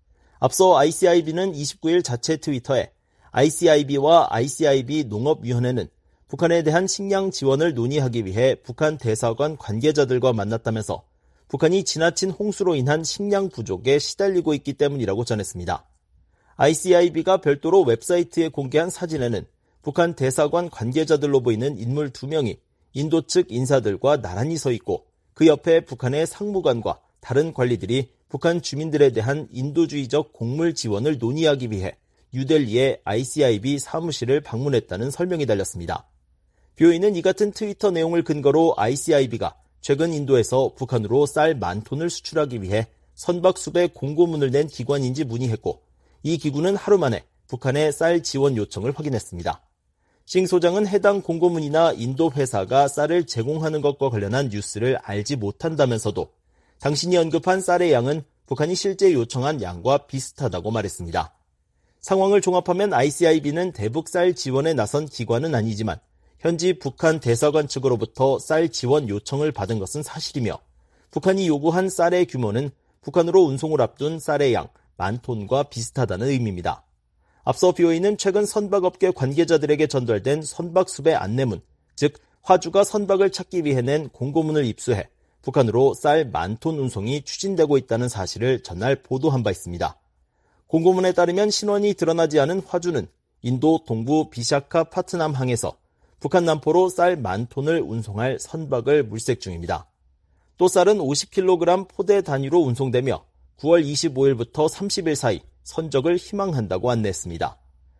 앞서 아이씨아이비는 이십구 일 자체 트위터에 아이씨아이비와 아이씨아이비 농업위원회는 북한에 대한 식량 지원을 논의하기 위해 북한 대사관 관계자들과 만났다면서 북한이 지나친 홍수로 인한 식량 부족에 시달리고 있기 때문이라고 전했습니다. 아이씨아이비가 별도로 웹사이트에 공개한 사진에는 북한 대사관 관계자들로 보이는 인물 두 명이 인도 측 인사들과 나란히 서 있고 그 옆에 북한의 상무관과 다른 관리들이 북한 주민들에 대한 인도주의적 곡물 지원을 논의하기 위해 뉴델리의 아이씨아이비 사무실을 방문했다는 설명이 달렸습니다. 비오이는 이 같은 트위터 내용을 근거로 아이씨아이비가 최근 인도에서 북한으로 쌀 만 톤을 수출하기 위해 선박수배 공고문을 낸 기관인지 문의했고 이 기구는 하루 만에 북한의 쌀 지원 요청을 확인했습니다. 싱 소장은 해당 공고문이나 인도 회사가 쌀을 제공하는 것과 관련한 뉴스를 알지 못한다면서도 당신이 언급한 쌀의 양은 북한이 실제 요청한 양과 비슷하다고 말했습니다. 상황을 종합하면 아이씨아이비는 대북 쌀 지원에 나선 기관은 아니지만 현지 북한 대사관 측으로부터 쌀 지원 요청을 받은 것은 사실이며 북한이 요구한 쌀의 규모는 북한으로 운송을 앞둔 쌀의 양 만 톤과 비슷하다는 의미입니다. 앞서 비오이는 최근 선박업계 관계자들에게 전달된 선박수배 안내문, 즉 화주가 선박을 찾기 위해 낸 공고문을 입수해 북한으로 쌀 만 톤 운송이 추진되고 있다는 사실을 전날 보도한 바 있습니다. 공고문에 따르면 신원이 드러나지 않은 화주는 인도 동부 비샤카 파트남 항에서 북한 남포로 쌀 만 톤을 운송할 선박을 물색 중입니다. 또 쌀은 오십 킬로그램 포대 단위로 운송되며 구월 이십오일부터 삼십일 사이 선적을 희망한다고 안내했습니다.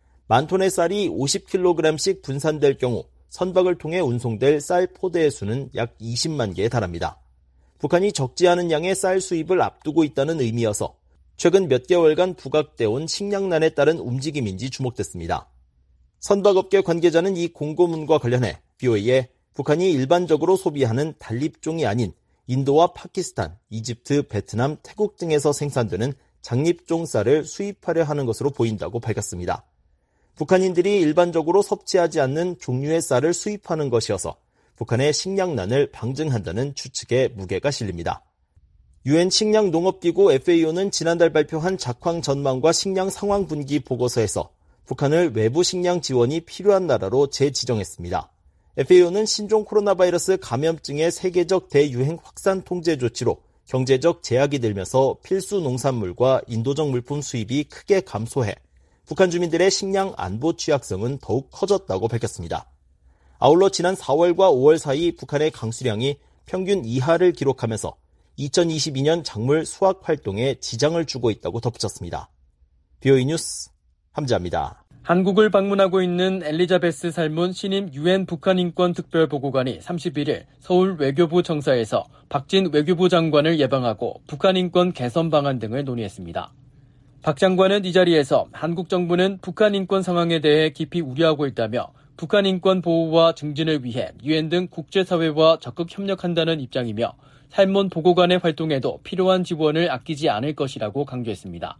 만 톤의 쌀이 오십 킬로그램씩 분산될 경우 선박을 통해 운송될 쌀 포대의 수는 약 이십만 개에 달합니다. 북한이 적지 않은 양의 쌀 수입을 앞두고 있다는 의미여서 최근 몇 개월간 부각돼 온 식량난에 따른 움직임인지 주목됐습니다. 선박업계 관계자는 이 공고문과 관련해 비오이에 북한이 일반적으로 소비하는 단립종이 아닌 인도와 파키스탄, 이집트, 베트남, 태국 등에서 생산되는 장립종 쌀을 수입하려 하는 것으로 보인다고 밝혔습니다. 북한인들이 일반적으로 섭취하지 않는 종류의 쌀을 수입하는 것이어서 북한의 식량난을 방증한다는 추측에 무게가 실립니다. 유엔 식량농업기구 에프에이오는 지난달 발표한 작황 전망과 식량 상황 분기 보고서에서 북한을 외부 식량 지원이 필요한 나라로 재지정했습니다. 에프에이오는 신종 코로나 바이러스 감염증의 세계적 대유행 확산 통제 조치로 경제적 제약이 들면서 필수 농산물과 인도적 물품 수입이 크게 감소해 북한 주민들의 식량 안보 취약성은 더욱 커졌다고 밝혔습니다. 아울러 지난 사월과 오월 사이 북한의 강수량이 평균 이하를 기록하면서 이천이십이년 작물 수확 활동에 지장을 주고 있다고 덧붙였습니다. 비오이 뉴스 함지아입니다. 한국을 방문하고 있는 엘리자베스 살문 신임 유엔 북한 인권 특별보고관이 삼십일일 서울 외교부 청사에서 박진 외교부 장관을 예방하고 북한 인권 개선 방안 등을 논의했습니다. 박 장관은 이 자리에서 한국 정부는 북한 인권 상황에 대해 깊이 우려하고 있다며 북한 인권 보호와 증진을 위해 유엔 등 국제사회와 적극 협력한다는 입장이며 살몬 보고관의 활동에도 필요한 지원을 아끼지 않을 것이라고 강조했습니다.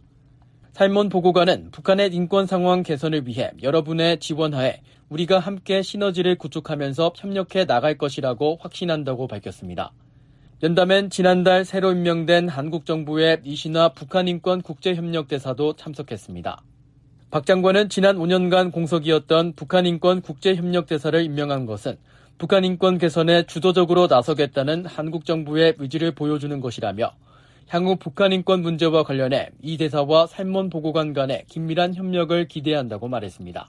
살몬 보고관은 북한의 인권 상황 개선을 위해 여러분의 지원하에 우리가 함께 시너지를 구축하면서 협력해 나갈 것이라고 확신한다고 밝혔습니다. 연담엔 지난달 새로 임명된 한국 정부의 이신화 북한 인권 국제협력대사도 참석했습니다. 박 장관은 지난 오 년간 공석이었던 북한 인권 국제협력대사를 임명한 것은 북한 인권 개선에 주도적으로 나서겠다는 한국 정부의 의지를 보여주는 것이라며 향후 북한 인권 문제와 관련해 이 대사와 살몬 보고관 간의 긴밀한 협력을 기대한다고 말했습니다.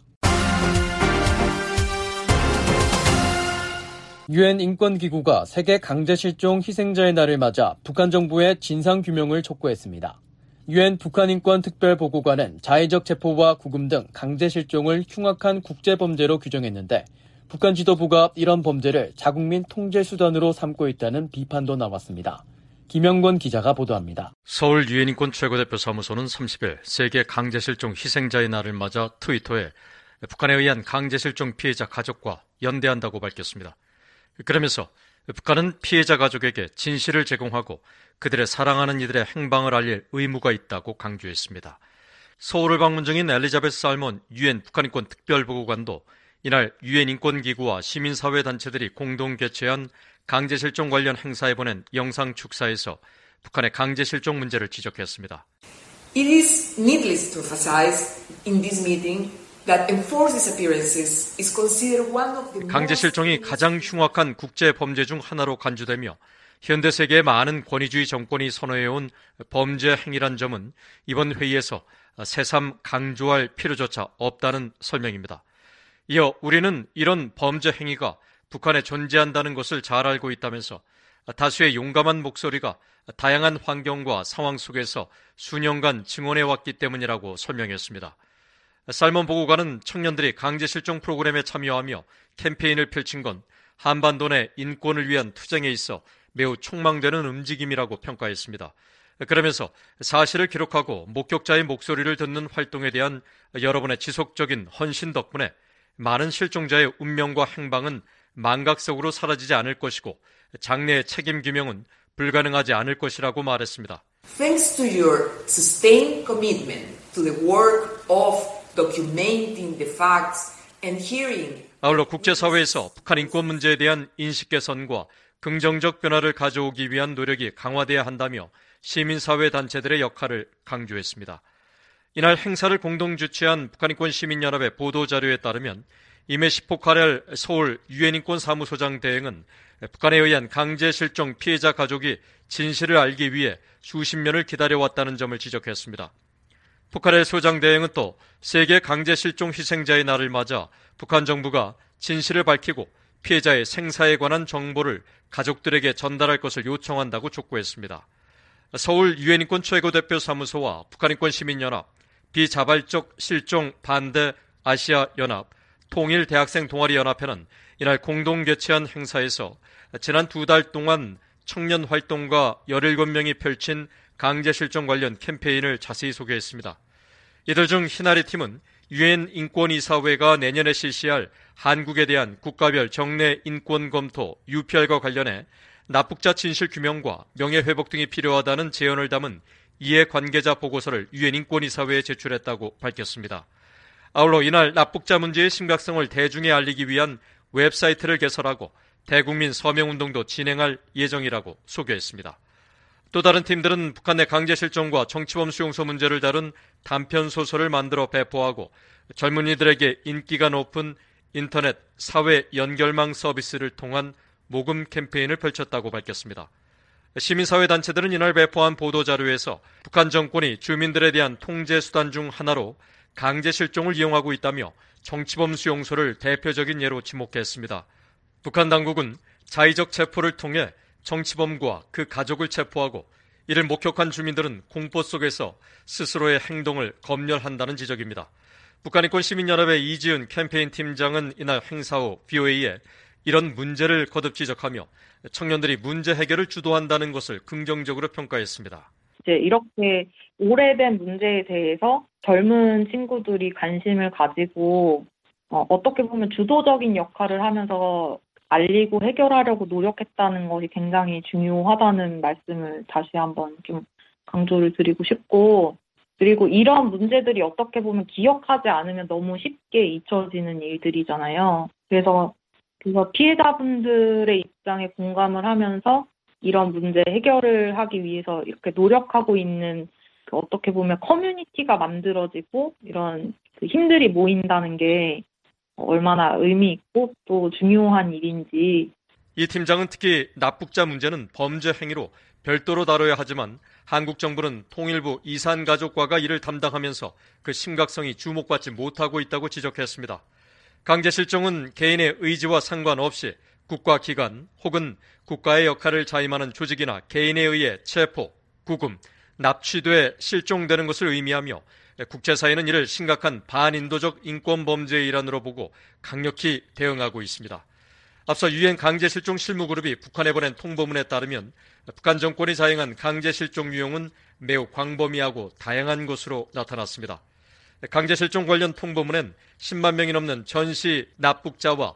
유엔 인권기구가 세계 강제실종 희생자의 날을 맞아 북한 정부의 진상규명을 촉구했습니다. 유엔 북한 인권 특별보고관은 자의적 체포와 구금 등 강제실종을 흉악한 국제범죄로 규정했는데 북한 지도부가 이런 범죄를 자국민 통제수단으로 삼고 있다는 비판도 나왔습니다. 김영권 기자가 보도합니다. 서울 유엔 인권 최고대표 사무소는 삼십일 세계 강제실종 희생자의 날을 맞아 트위터에 북한에 의한 강제실종 피해자 가족과 연대한다고 밝혔습니다. 그러면서 북한은 피해자 가족에게 진실을 제공하고 그들의 사랑하는 이들의 행방을 알릴 의무가 있다고 강조했습니다. 서울을 방문 중인 엘리자베스 살몬 유엔 북한인권 특별보고관도 이날 유엔 인권기구와 시민사회 단체들이 공동 개최한 강제실종 관련 행사에 보낸 영상 축사에서 북한의 강제실종 문제를 지적했습니다. It is needless to emphasize in this meeting that enforced disappearances is considered one of the 강제실종이 가장 흉악한 국제범죄 중 하나로 간주되며 현대 세계의 많은 권위주의 정권이 선호해온 범죄 행위란 점은 이번 회의에서 새삼 강조할 필요조차 없다는 설명입니다. 이어 우리는 이런 범죄 행위가 북한에 존재한다는 것을 잘 알고 있다면서 다수의 용감한 목소리가 다양한 환경과 상황 속에서 수년간 증언해왔기 때문이라고 설명했습니다. 살몬 보고관은 청년들이 강제실종 프로그램에 참여하며 캠페인을 펼친 건 한반도 내 인권을 위한 투쟁에 있어 매우 촉망되는 움직임이라고 평가했습니다. 그러면서 사실을 기록하고 목격자의 목소리를 듣는 활동에 대한 여러분의 지속적인 헌신 덕분에 많은 실종자의 운명과 행방은 망각 속으로 사라지지 않을 것이고 장래의 책임 규명은 불가능하지 않을 것이라고 말했습니다. Thanks to your sustained commitment to the work of documenting the facts and hearing. 아울러 국제사회에서 북한 인권 문제에 대한 인식 개선과 긍정적 변화를 가져오기 위한 노력이 강화돼야 한다며 시민사회 단체들의 역할을 강조했습니다. 이날 행사를 공동 주최한 북한인권시민연합의 보도자료에 따르면 이메시 포카렐 서울 유엔인권사무소장 대행은 북한에 의한 강제 실종 피해자 가족이 진실을 알기 위해 수십 년을 기다려왔다는 점을 지적했습니다. 포카렐 소장 대행은 또 세계 강제 실종 희생자의 날을 맞아 북한 정부가 진실을 밝히고 피해자의 생사에 관한 정보를 가족들에게 전달할 것을 요청한다고 촉구했습니다. 서울 유엔인권 최고대표 사무소와 북한인권시민연합, 비자발적 실종 반대 아시아연합, 통일대학생 동아리연합회는 이날 공동 개최한 행사에서 지난 두 달 동안 청년 활동가 열일곱 명이 펼친 강제 실종 관련 캠페인을 자세히 소개했습니다. 이들 중 희나리 팀은 유엔 인권이사회가 내년에 실시할 한국에 대한 국가별 정례 인권 검토 유피알과 관련해 납북자 진실 규명과 명예회복 등이 필요하다는 제언을 담은 이해관계자 보고서를 유엔 인권이사회에 제출했다고 밝혔습니다. 아울러 이날 납북자 문제의 심각성을 대중에 알리기 위한 웹사이트를 개설하고 대국민 서명운동도 진행할 예정이라고 소개했습니다. 또 다른 팀들은 북한 내 강제 실종과 정치범 수용소 문제를 다룬 단편 소설을 만들어 배포하고 젊은이들에게 인기가 높은 인터넷 사회 연결망 서비스를 통한 모금 캠페인을 펼쳤다고 밝혔습니다. 시민사회 단체들은 이날 배포한 보도자료에서 북한 정권이 주민들에 대한 통제 수단 중 하나로 강제 실종을 이용하고 있다며 정치범 수용소를 대표적인 예로 지목했습니다. 북한 당국은 자의적 체포를 통해 정치범과 그 가족을 체포하고 이를 목격한 주민들은 공포 속에서 스스로의 행동을 검열한다는 지적입니다. 북한인권시민연합의 이지은 캠페인 팀장은 이날 행사 후 브이오에이에 이런 문제를 거듭 지적하며 청년들이 문제 해결을 주도한다는 것을 긍정적으로 평가했습니다. 이제 이렇게 오래된 문제에 대해서 젊은 친구들이 관심을 가지고 어, 어떻게 보면 주도적인 역할을 하면서 알리고 해결하려고 노력했다는 것이 굉장히 중요하다는 말씀을 다시 한번 좀 강조를 드리고 싶고, 그리고 이런 문제들이 어떻게 보면 기억하지 않으면 너무 쉽게 잊혀지는 일들이잖아요. 그래서 그래서 피해자분들의 입장에 공감을 하면서 이런 문제 해결을 하기 위해서 이렇게 노력하고 있는 그 어떻게 보면 커뮤니티가 만들어지고 이런 그 힘들이 모인다는 게 얼마나 의미 있고 또 중요한 일인지. 이 팀장은 특히 납북자 문제는 범죄 행위로 별도로 다뤄야 하지만 한국 정부는 통일부 이산가족과가 이를 담당하면서 그 심각성이 주목받지 못하고 있다고 지적했습니다. 강제 실종은 개인의 의지와 상관없이 국가기관 혹은 국가의 역할을 자임하는 조직이나 개인에 의해 체포, 구금, 납치돼 실종되는 것을 의미하며 국제사회는 이를 심각한 반인도적 인권범죄의 일환으로 보고 강력히 대응하고 있습니다. 앞서 유엔 강제실종 실무그룹이 북한에 보낸 통보문에 따르면 북한 정권이 자행한 강제실종 유형은 매우 광범위하고 다양한 것으로 나타났습니다. 강제실종 관련 통보문엔 십만 명이 넘는 전시 납북자와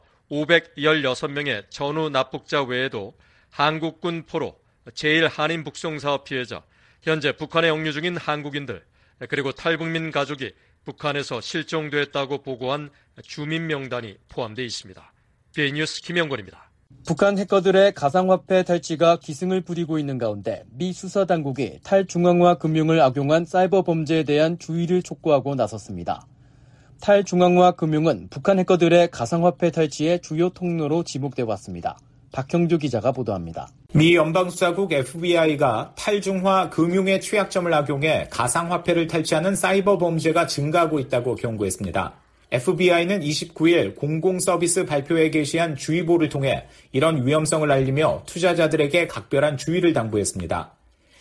오백십육 명의 전후 납북자 외에도 한국군 포로, 제일 한인 북송사업 피해자, 현재 북한에 억류 중인 한국인들, 그리고 탈북민 가족이 북한에서 실종됐다고 보고한 주민 명단이 포함되어 있습니다. 비에이 뉴스 김영권입니다. 북한 해커들의 가상화폐 탈취가 기승을 부리고 있는 가운데 미 수사당국이 탈중앙화 금융을 악용한 사이버 범죄에 대한 주의를 촉구하고 나섰습니다. 탈중앙화 금융은 북한 해커들의 가상화폐 탈취의 주요 통로로 지목돼 왔습니다. 박형주 기자가 보도합니다. 미 연방수사국 에프비아이가 탈중화 금융의 취약점을 악용해 가상화폐를 탈취하는 사이버 범죄가 증가하고 있다고 경고했습니다. 에프비아이는 이십구일 공공서비스 발표에 게시한 주의보를 통해 이런 위험성을 알리며 투자자들에게 각별한 주의를 당부했습니다.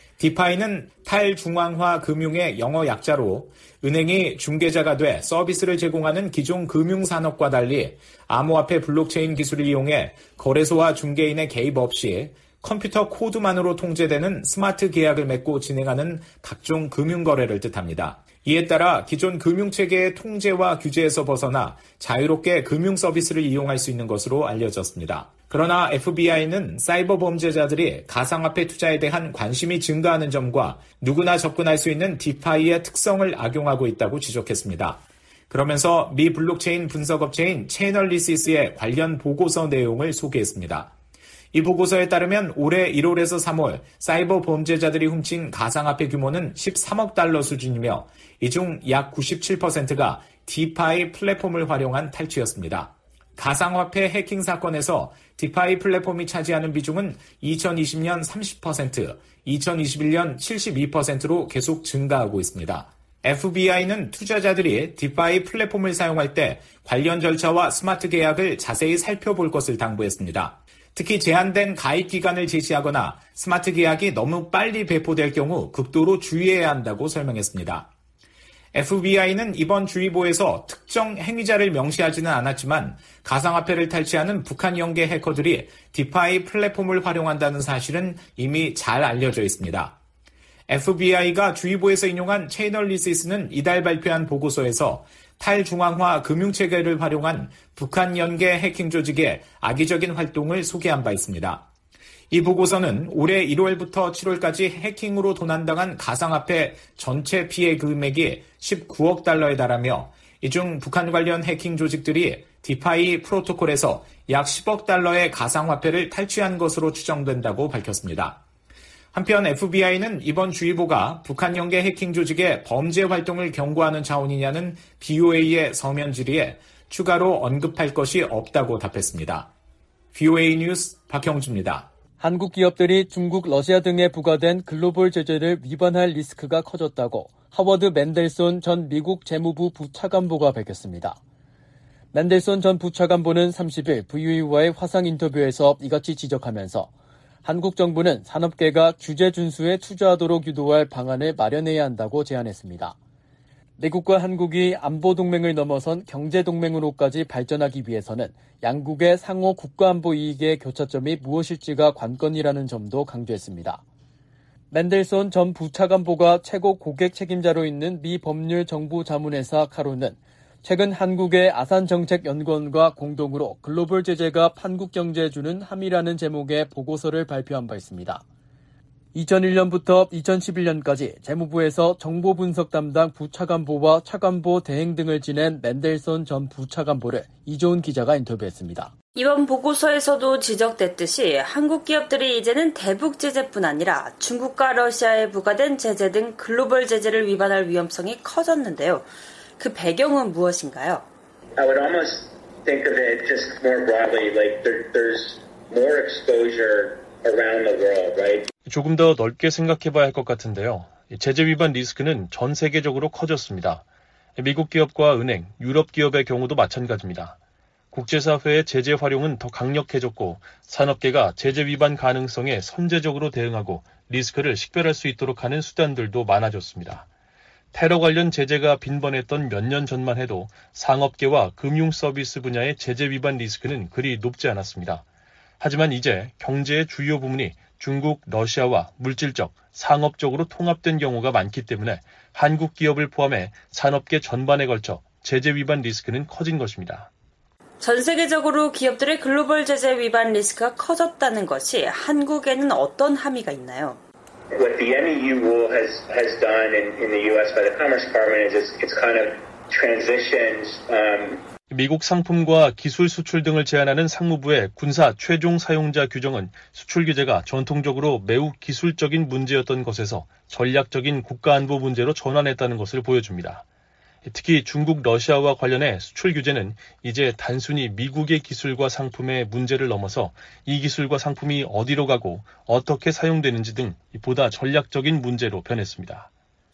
디파이는 탈중앙화 금융의 영어 약자로 은행이 중개자가 돼 서비스를 제공하는 기존 금융산업과 달리 암호화폐 블록체인 기술을 이용해 거래소와 중개인의 개입 없이 컴퓨터 코드만으로 통제되는 스마트 계약을 맺고 진행하는 각종 금융거래를 뜻합니다. 이에 따라 기존 금융체계의 통제와 규제에서 벗어나 자유롭게 금융 서비스를 이용할 수 있는 것으로 알려졌습니다. 그러나 에프비아이는 사이버 범죄자들이 가상화폐 투자에 대한 관심이 증가하는 점과 누구나 접근할 수 있는 디파이의 특성을 악용하고 있다고 지적했습니다. 그러면서 미 블록체인 분석업체인 체이널리시스의 관련 보고서 내용을 소개했습니다. 이 보고서에 따르면 올해 일월에서 삼월 사이버 범죄자들이 훔친 가상화폐 규모는 십삼억 달러 수준이며 이 중 약 구십칠 퍼센트가 디파이 플랫폼을 활용한 탈취였습니다. 가상화폐 해킹 사건에서 디파이 플랫폼이 차지하는 비중은 이천이십 년 삼십 퍼센트, 이천이십일 년 칠십이 퍼센트로 계속 증가하고 있습니다. 에프비아이는 투자자들이 디파이 플랫폼을 사용할 때 관련 절차와 스마트 계약을 자세히 살펴볼 것을 당부했습니다. 특히 제한된 가입 기간을 제시하거나 스마트 계약이 너무 빨리 배포될 경우 극도로 주의해야 한다고 설명했습니다. 에프비아이는 이번 주의보에서 특정 행위자를 명시하지는 않았지만 가상화폐를 탈취하는 북한 연계 해커들이 디파이 플랫폼을 활용한다는 사실은 이미 잘 알려져 있습니다. 에프비아이가 주의보에서 인용한 체이널리시스는 이달 발표한 보고서에서 탈중앙화 금융체계를 활용한 북한 연계 해킹 조직의 악의적인 활동을 소개한 바 있습니다. 이 보고서는 올해 일월부터 칠월까지 해킹으로 도난당한 가상화폐 전체 피해 금액이 십구억 달러에 달하며 이 중 북한 관련 해킹 조직들이 디파이 프로토콜에서 약 십억 달러의 가상화폐를 탈취한 것으로 추정된다고 밝혔습니다. 한편 에프비아이는 이번 주의보가 북한 연계 해킹 조직의 범죄 활동을 경고하는 차원이냐는 브이오에이의 서면 질의에 추가로 언급할 것이 없다고 답했습니다. 브이오에이 뉴스 박형주입니다. 한국 기업들이 중국, 러시아 등에 부과된 글로벌 제재를 위반할 리스크가 커졌다고 하워드 맨델손 전 미국 재무부 부차관보가 밝혔습니다. 맨델손 전 부차관보는 삼십일 브이오에이와의 화상 인터뷰에서 이같이 지적하면서 한국 정부는 산업계가 규제 준수에 투자하도록 유도할 방안을 마련해야 한다고 제안했습니다. 미국과 한국이 안보 동맹을 넘어선 경제 동맹으로까지 발전하기 위해서는 양국의 상호 국가안보 이익의 교차점이 무엇일지가 관건이라는 점도 강조했습니다. 맨델손 전 부차관보가 최고 고객 책임자로 있는 미 법률 정부 자문회사 카로는 최근 한국의 아산정책연구원과 공동으로 글로벌 제재가 한국 경제에 주는 함이라는 제목의 보고서를 발표한 바 있습니다. 이천일 년부터 이천십일 년까지 재무부에서 정보 분석 담당 부차관보와 차관보 대행 등을 지낸 맨델손 전 부차관보를 이조은 기자가 인터뷰했습니다. 이번 보고서에서도 지적됐듯이 한국 기업들이 이제는 대북 제재뿐 아니라 중국과 러시아에 부과된 제재 등 글로벌 제재를 위반할 위험성이 커졌는데요. 그 배경은 무엇인가요? I would almost think of it just more broadly, like there, there's more exposure around the world, right? 조금 더 넓게 생각해봐야 할 것 같은데요. 제재 위반 리스크는 전 세계적으로 커졌습니다. 미국 기업과 은행, 유럽 기업의 경우도 마찬가지입니다. 국제사회의 제재 활용은 더 강력해졌고 산업계가 제재 위반 가능성에 선제적으로 대응하고 리스크를 식별할 수 있도록 하는 수단들도 많아졌습니다. 테러 관련 제재가 빈번했던 몇 년 전만 해도 상업계와 금융 서비스 분야의 제재 위반 리스크는 그리 높지 않았습니다. 하지만 이제 경제의 주요 부문이 중국, 러시아와 물질적, 상업적으로 통합된 경우가 많기 때문에 한국 기업을 포함해 산업계 전반에 걸쳐 제재 위반 리스크는 커진 것입니다. 전 세계적으로 기업들의 글로벌 제재 위반 리스크가 커졌다는 것이 한국에는 어떤 함의가 있나요? What the 엠 이 유 rule has has done in, in the 유 에스 by the Commerce Department is it's, it's kind of transitioned. Um, 미국 상품과 기술 수출 등을 제한하는 상무부의 군사 최종 사용자 규정은 수출 규제가 전통적으로 매우 기술적인 문제였던 것에서 전략적인 국가안보 문제로 전환했다는 것을 보여줍니다. 특히 중국, 러시아와 관련해 수출 규제는 이제 단순히 미국의 기술과 상품의 문제를 넘어서 이 기술과 상품이 어디로 가고 어떻게 사용되는지 등 보다 전략적인 문제로 변했습니다.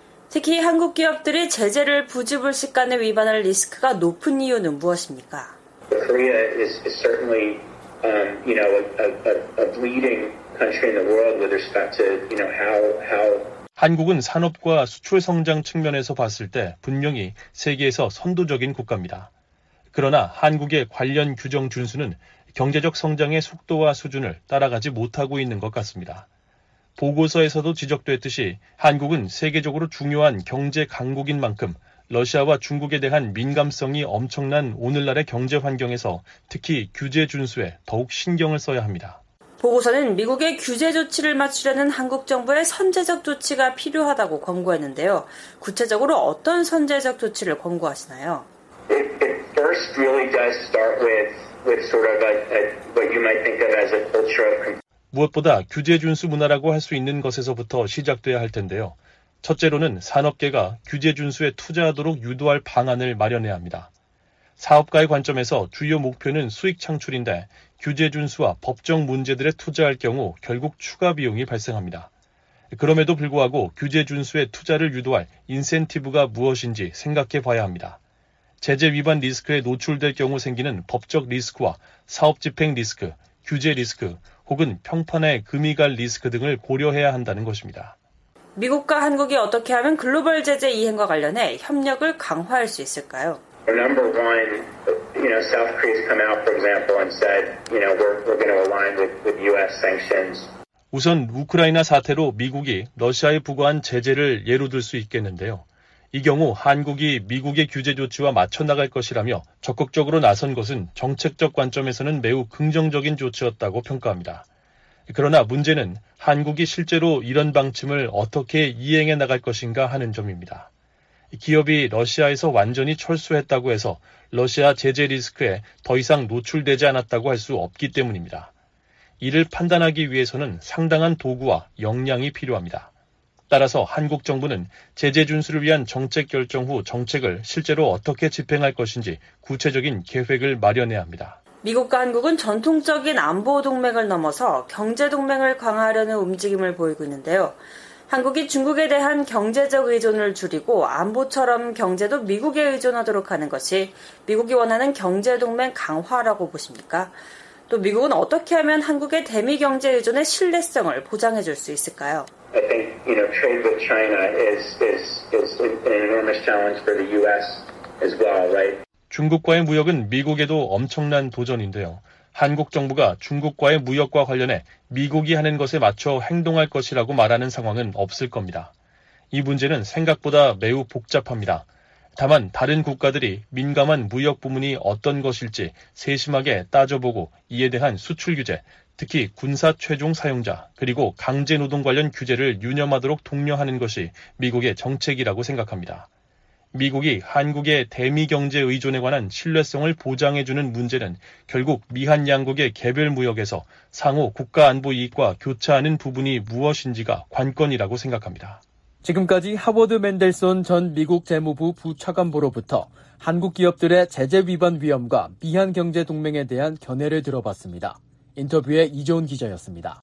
특히 한국 기업들이 제재를 부지불식간에 위반할 리스크가 높은 이유는 무엇입니까? Korea is, is certainly, um, you know, a, a, a leading country in the world with respect to, you know, how how 한국은 산업과 수출 성장 측면에서 봤을 때 분명히 세계에서 선도적인 국가입니다. 그러나 한국의 관련 규정 준수는 경제적 성장의 속도와 수준을 따라가지 못하고 있는 것 같습니다. 보고서에서도 지적됐듯이 한국은 세계적으로 중요한 경제 강국인 만큼 러시아와 중국에 대한 민감성이 엄청난 오늘날의 경제 환경에서 특히 규제 준수에 더욱 신경을 써야 합니다. 보고서는 미국의 규제 조치를 맞추려는 한국 정부의 선제적 조치가 필요하다고 권고했는데요. 구체적으로 어떤 선제적 조치를 권고하시나요? It, it first really does start with, with sort of a, a, what you might think of as a culture of 무엇보다 규제 준수 문화라고 할 수 있는 것에서부터 시작돼야 할 텐데요. 첫째로는 산업계가 규제 준수에 투자하도록 유도할 방안을 마련해야 합니다. 사업가의 관점에서 주요 목표는 수익 창출인데 규제 준수와 법적 문제들에 투자할 경우 결국 추가 비용이 발생합니다. 그럼에도 불구하고 규제 준수에 투자를 유도할 인센티브가 무엇인지 생각해 봐야 합니다. 제재 위반 리스크에 노출될 경우 생기는 법적 리스크와 사업 집행 리스크, 규제 리스크, 혹은 평판에 금이 갈 리스크 등을 고려해야 한다는 것입니다. 미국과 한국이 어떻게 하면 글로벌 제재 이행과 관련해 협력을 강화할 수 있을까요? Number one, you know, South Korea's come out, for example, and said, you know, we're we're going to align with, with U S sanctions. 우선 우크라이나 사태로 미국이 러시아에 부과한 제재를 예로 들 수 있겠는데요. 이 경우 한국이 미국의 규제 조치와 맞춰 나갈 것이라며 적극적으로 나선 것은 정책적 관점에서는 매우 긍정적인 조치였다고 평가합니다. 그러나 문제는 한국이 실제로 이런 방침을 어떻게 이행해 나갈 것인가 하는 점입니다. 기업이 러시아에서 완전히 철수했다고 해서 러시아 제재 리스크에 더 이상 노출되지 않았다고 할 수 없기 때문입니다. 이를 판단하기 위해서는 상당한 도구와 역량이 필요합니다. 따라서 한국 정부는 제재 준수를 위한 정책 결정 후 정책을 실제로 어떻게 집행할 것인지 구체적인 계획을 마련해야 합니다. 미국과 한국은 전통적인 안보 동맹을 넘어서 경제 동맹을 강화하려는 움직임을 보이고 있는데요. 한국이 중국에 대한 경제적 의존을 줄이고 안보처럼 경제도 미국에 의존하도록 하는 것이 미국이 원하는 경제 동맹 강화라고 보십니까? 또 미국은 어떻게 하면 한국의 대미 경제 의존의 신뢰성을 보장해 줄 수 있을까요? I think, you know, trade with China is, is, is an enormous challenge for the U S as well, right? 중국과의 무역은 미국에도 엄청난 도전인데요. 한국 정부가 중국과의 무역과 관련해 미국이 하는 것에 맞춰 행동할 것이라고 말하는 상황은 없을 겁니다. 이 문제는 생각보다 매우 복잡합니다. 다만 다른 국가들이 민감한 무역 부문이 어떤 것일지 세심하게 따져보고 이에 대한 수출 규제, 특히 군사 최종 사용자, 그리고 강제 노동 관련 규제를 유념하도록 독려하는 것이 미국의 정책이라고 생각합니다. 미국이 한국의 대미 경제 의존에 관한 신뢰성을 보장해주는 문제는 결국 미한 양국의 개별 무역에서 상호 국가 안보 이익과 교차하는 부분이 무엇인지가 관건이라고 생각합니다. 지금까지 하워드 맨델손 전 미국 재무부 부차관보로부터 한국 기업들의 제재 위반 위험과 미한 경제 동맹에 대한 견해를 들어봤습니다. 인터뷰의 이재훈 기자였습니다.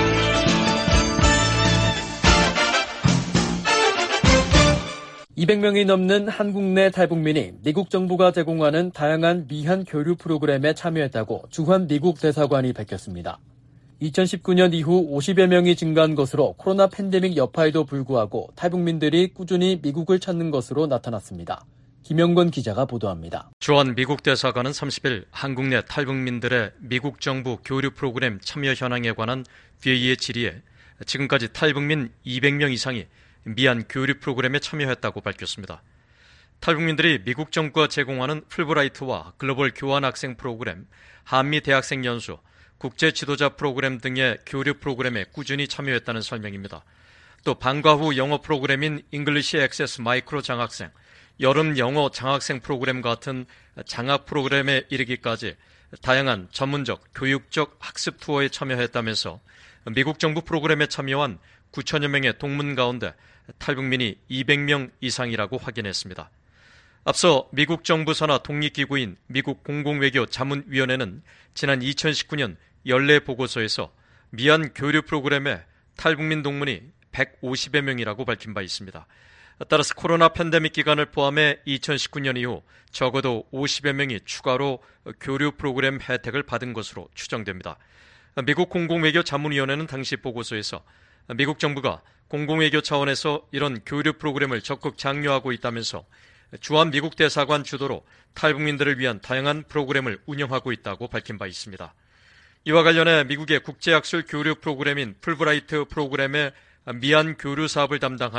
이백 명이 넘는 한국 내 탈북민이 미국 정부가 제공하는 다양한 미한 교류 프로그램에 참여했다고 주한 미국 대사관이 밝혔습니다. 이천십구 년 이후 오십여 명이 증가한 것으로 코로나 팬데믹 여파에도 불구하고 탈북민들이 꾸준히 미국을 찾는 것으로 나타났습니다. 김영건 기자가 보도합니다. 주한 미국 대사관은 삼십 일 한국 내 탈북민들의 미국 정부 교류 프로그램 참여 현황에 관한 회의의 질의에 지금까지 탈북민 이백 명 이상이 미한 교류 프로그램에 참여했다고 밝혔습니다. 탈북민들이 미국 정부가 제공하는 풀브라이트와 글로벌 교환 학생 프로그램, 한미 대학생 연수, 국제 지도자 프로그램 등의 교류 프로그램에 꾸준히 참여했다는 설명입니다. 또 방과 후 영어 프로그램인 잉글리시 액세스 마이크로 장학생, 여름 영어 장학생 프로그램 같은 장학 프로그램에 이르기까지 다양한 전문적, 교육적 학습 투어에 참여했다면서 미국 정부 프로그램에 참여한 구천여 명의 동문 가운데 탈북민이 이백 명 이상이라고 확인했습니다. 앞서 미국 정부 산하 독립기구인 미국 공공외교 자문위원회는 지난 이천십구 년 연례 보고서에서 미한 교류 프로그램에 탈북민 동문이 백오십여 명이라고 밝힌 바 있습니다. 따라서 코로나 팬데믹 기간을 포함해 이천십구 년 이후 적어도 오십여 명이 추가로 교류 프로그램 혜택을 받은 것으로 추정됩니다. 미국 공공외교 자문위원회는 당시 보고서에서 미국 정부가 공공외교 차원에서 이런 교류 프로그램을 적극 장려하고 있다면서 주한 미국 대사관 주도로 탈북민들을 위한 다양한 프로그램을 운영하고 있다고 밝힌 바 있습니다. 이와 관련해 미국의 국제학술 교류 프로그램인 풀브라이트 프로그램의 미한 교류 사업을 담당하는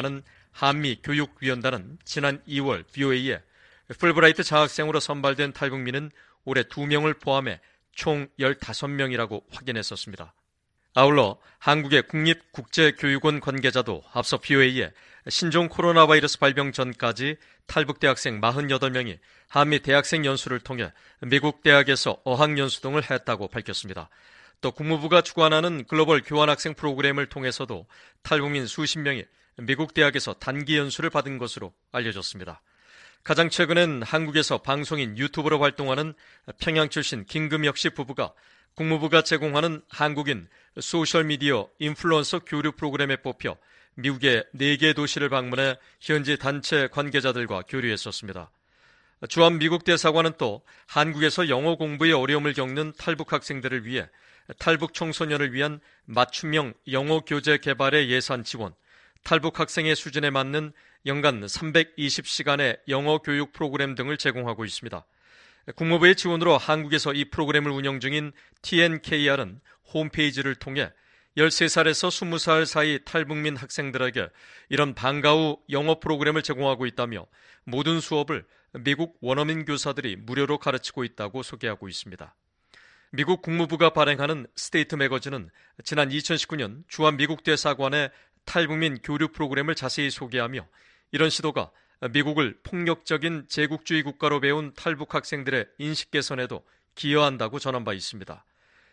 한미교육위원단은 지난 이월 브이오에이에 풀브라이트 장학생으로 선발된 탈북민은 올해 두 명을 포함해 총 열다섯 명이라고 확인했었습니다. 아울러 한국의 국립국제교육원 관계자도 앞서 브이오에이에 신종 코로나 바이러스 발병 전까지 탈북 대학생 사십팔 명이 한미 대학생 연수를 통해 미국 대학에서 어학연수 등을 했다고 밝혔습니다. 또 국무부가 주관하는 글로벌 교환학생 프로그램을 통해서도 탈북민 수십 명이 미국 대학에서 단기 연수를 받은 것으로 알려졌습니다. 가장 최근엔 한국에서 방송인 유튜브로 활동하는 평양 출신 김금혁 씨 부부가 국무부가 제공하는 한국인 소셜미디어 인플루언서 교류 프로그램에 뽑혀 미국의 네 개 도시를 방문해 현지 단체 관계자들과 교류했었습니다. 주한 미국 대사관은 또 한국에서 영어 공부에 어려움을 겪는 탈북 학생들을 위해 탈북 청소년을 위한 맞춤형 영어 교재 개발의 예산 지원, 탈북 학생의 수준에 맞는 연간 삼백이십 시간의 영어 교육 프로그램 등을 제공하고 있습니다. 국무부의 지원으로 한국에서 이 프로그램을 운영 중인 티엔케이알은 홈페이지를 통해 열세 살에서 스무 살 사이 탈북민 학생들에게 이런 방과 후 영어 프로그램을 제공하고 있다며 모든 수업을 미국 원어민 교사들이 무료로 가르치고 있다고 소개하고 있습니다. 미국 국무부가 발행하는 스테이트 매거진은 지난 이천십구 년 주한 미국 대사관의 탈북민 교류 프로그램을 자세히 소개하며 이런 시도가 미국을 폭력적인 제국주의 국가로 배운 탈북 학생들의 인식 개선에도 기여한다고 전한 바 있습니다.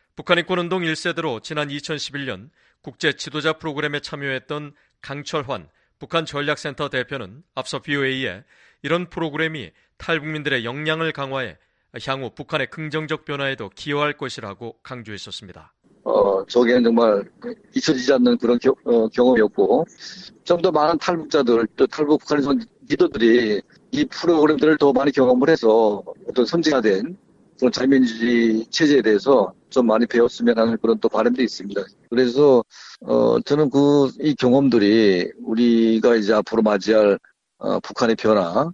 북한인권운동 일 세대로 지난 이천십일 년 국제 지도자 프로그램에 참여했던 강철환 북한전략센터 대표는 앞서 브이오에이에 이런 프로그램이 탈북민들의 역량을 강화해 향후 북한의 긍정적 변화에도 기여할 것이라고 강조했었습니다. 어, 저기는 정말 잊혀지지 않는 그런 겨, 어, 경험이었고, 좀 더 많은 탈북자들, 또 탈북 북한의 리더들이 이 프로그램들을 더 많이 경험을 해서 어떤 선진화된 그런 자유민주주의 체제에 대해서 좀 많이 배웠으면 하는 그런 또 바람도 있습니다. 그래서, 어, 저는 그, 이 경험들이 우리가 이제 앞으로 맞이할, 어, 북한의 변화,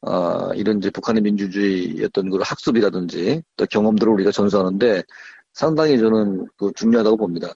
어, 이런 이제 북한의 민주주의 어떤 그 학습이라든지 또 경험들을 우리가 전수하는데 상당히 저는 그 중요하다고 봅니다.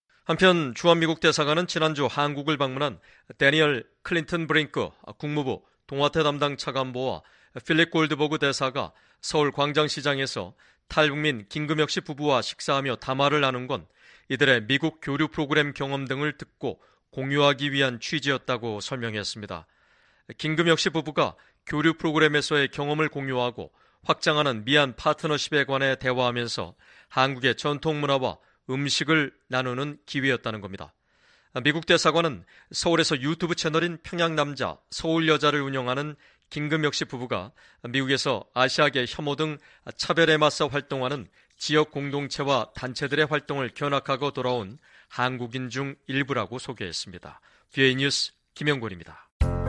한편 주한미국 대사관은 지난주 한국을 방문한 데니얼 클린턴 브링크 국무부 동아태 담당 차관보와 필립 골드버그 대사가 서울 광장시장에서 탈북민 김금혁 씨 부부와 식사하며 담화를 나눈 건 이들의 미국 교류 프로그램 경험 등을 듣고 공유하기 위한 취지였다고 설명했습니다. 김금혁 씨 부부가 교류 프로그램에서의 경험을 공유하고 확장하는 미얀 파트너십에 관해 대화하면서 한국의 전통 문화와 음식을 나누는 기회였다는 겁니다. 미국 대사관은 서울에서 유튜브 채널인 평양남자, 서울여자를 운영하는 김금혁 씨 부부가 미국에서 아시아계 혐오 등 차별에 맞서 활동하는 지역 공동체와 단체들의 활동을 견학하고 돌아온 한국인 중 일부라고 소개했습니다. 브이오에이 뉴스 김영곤입니다.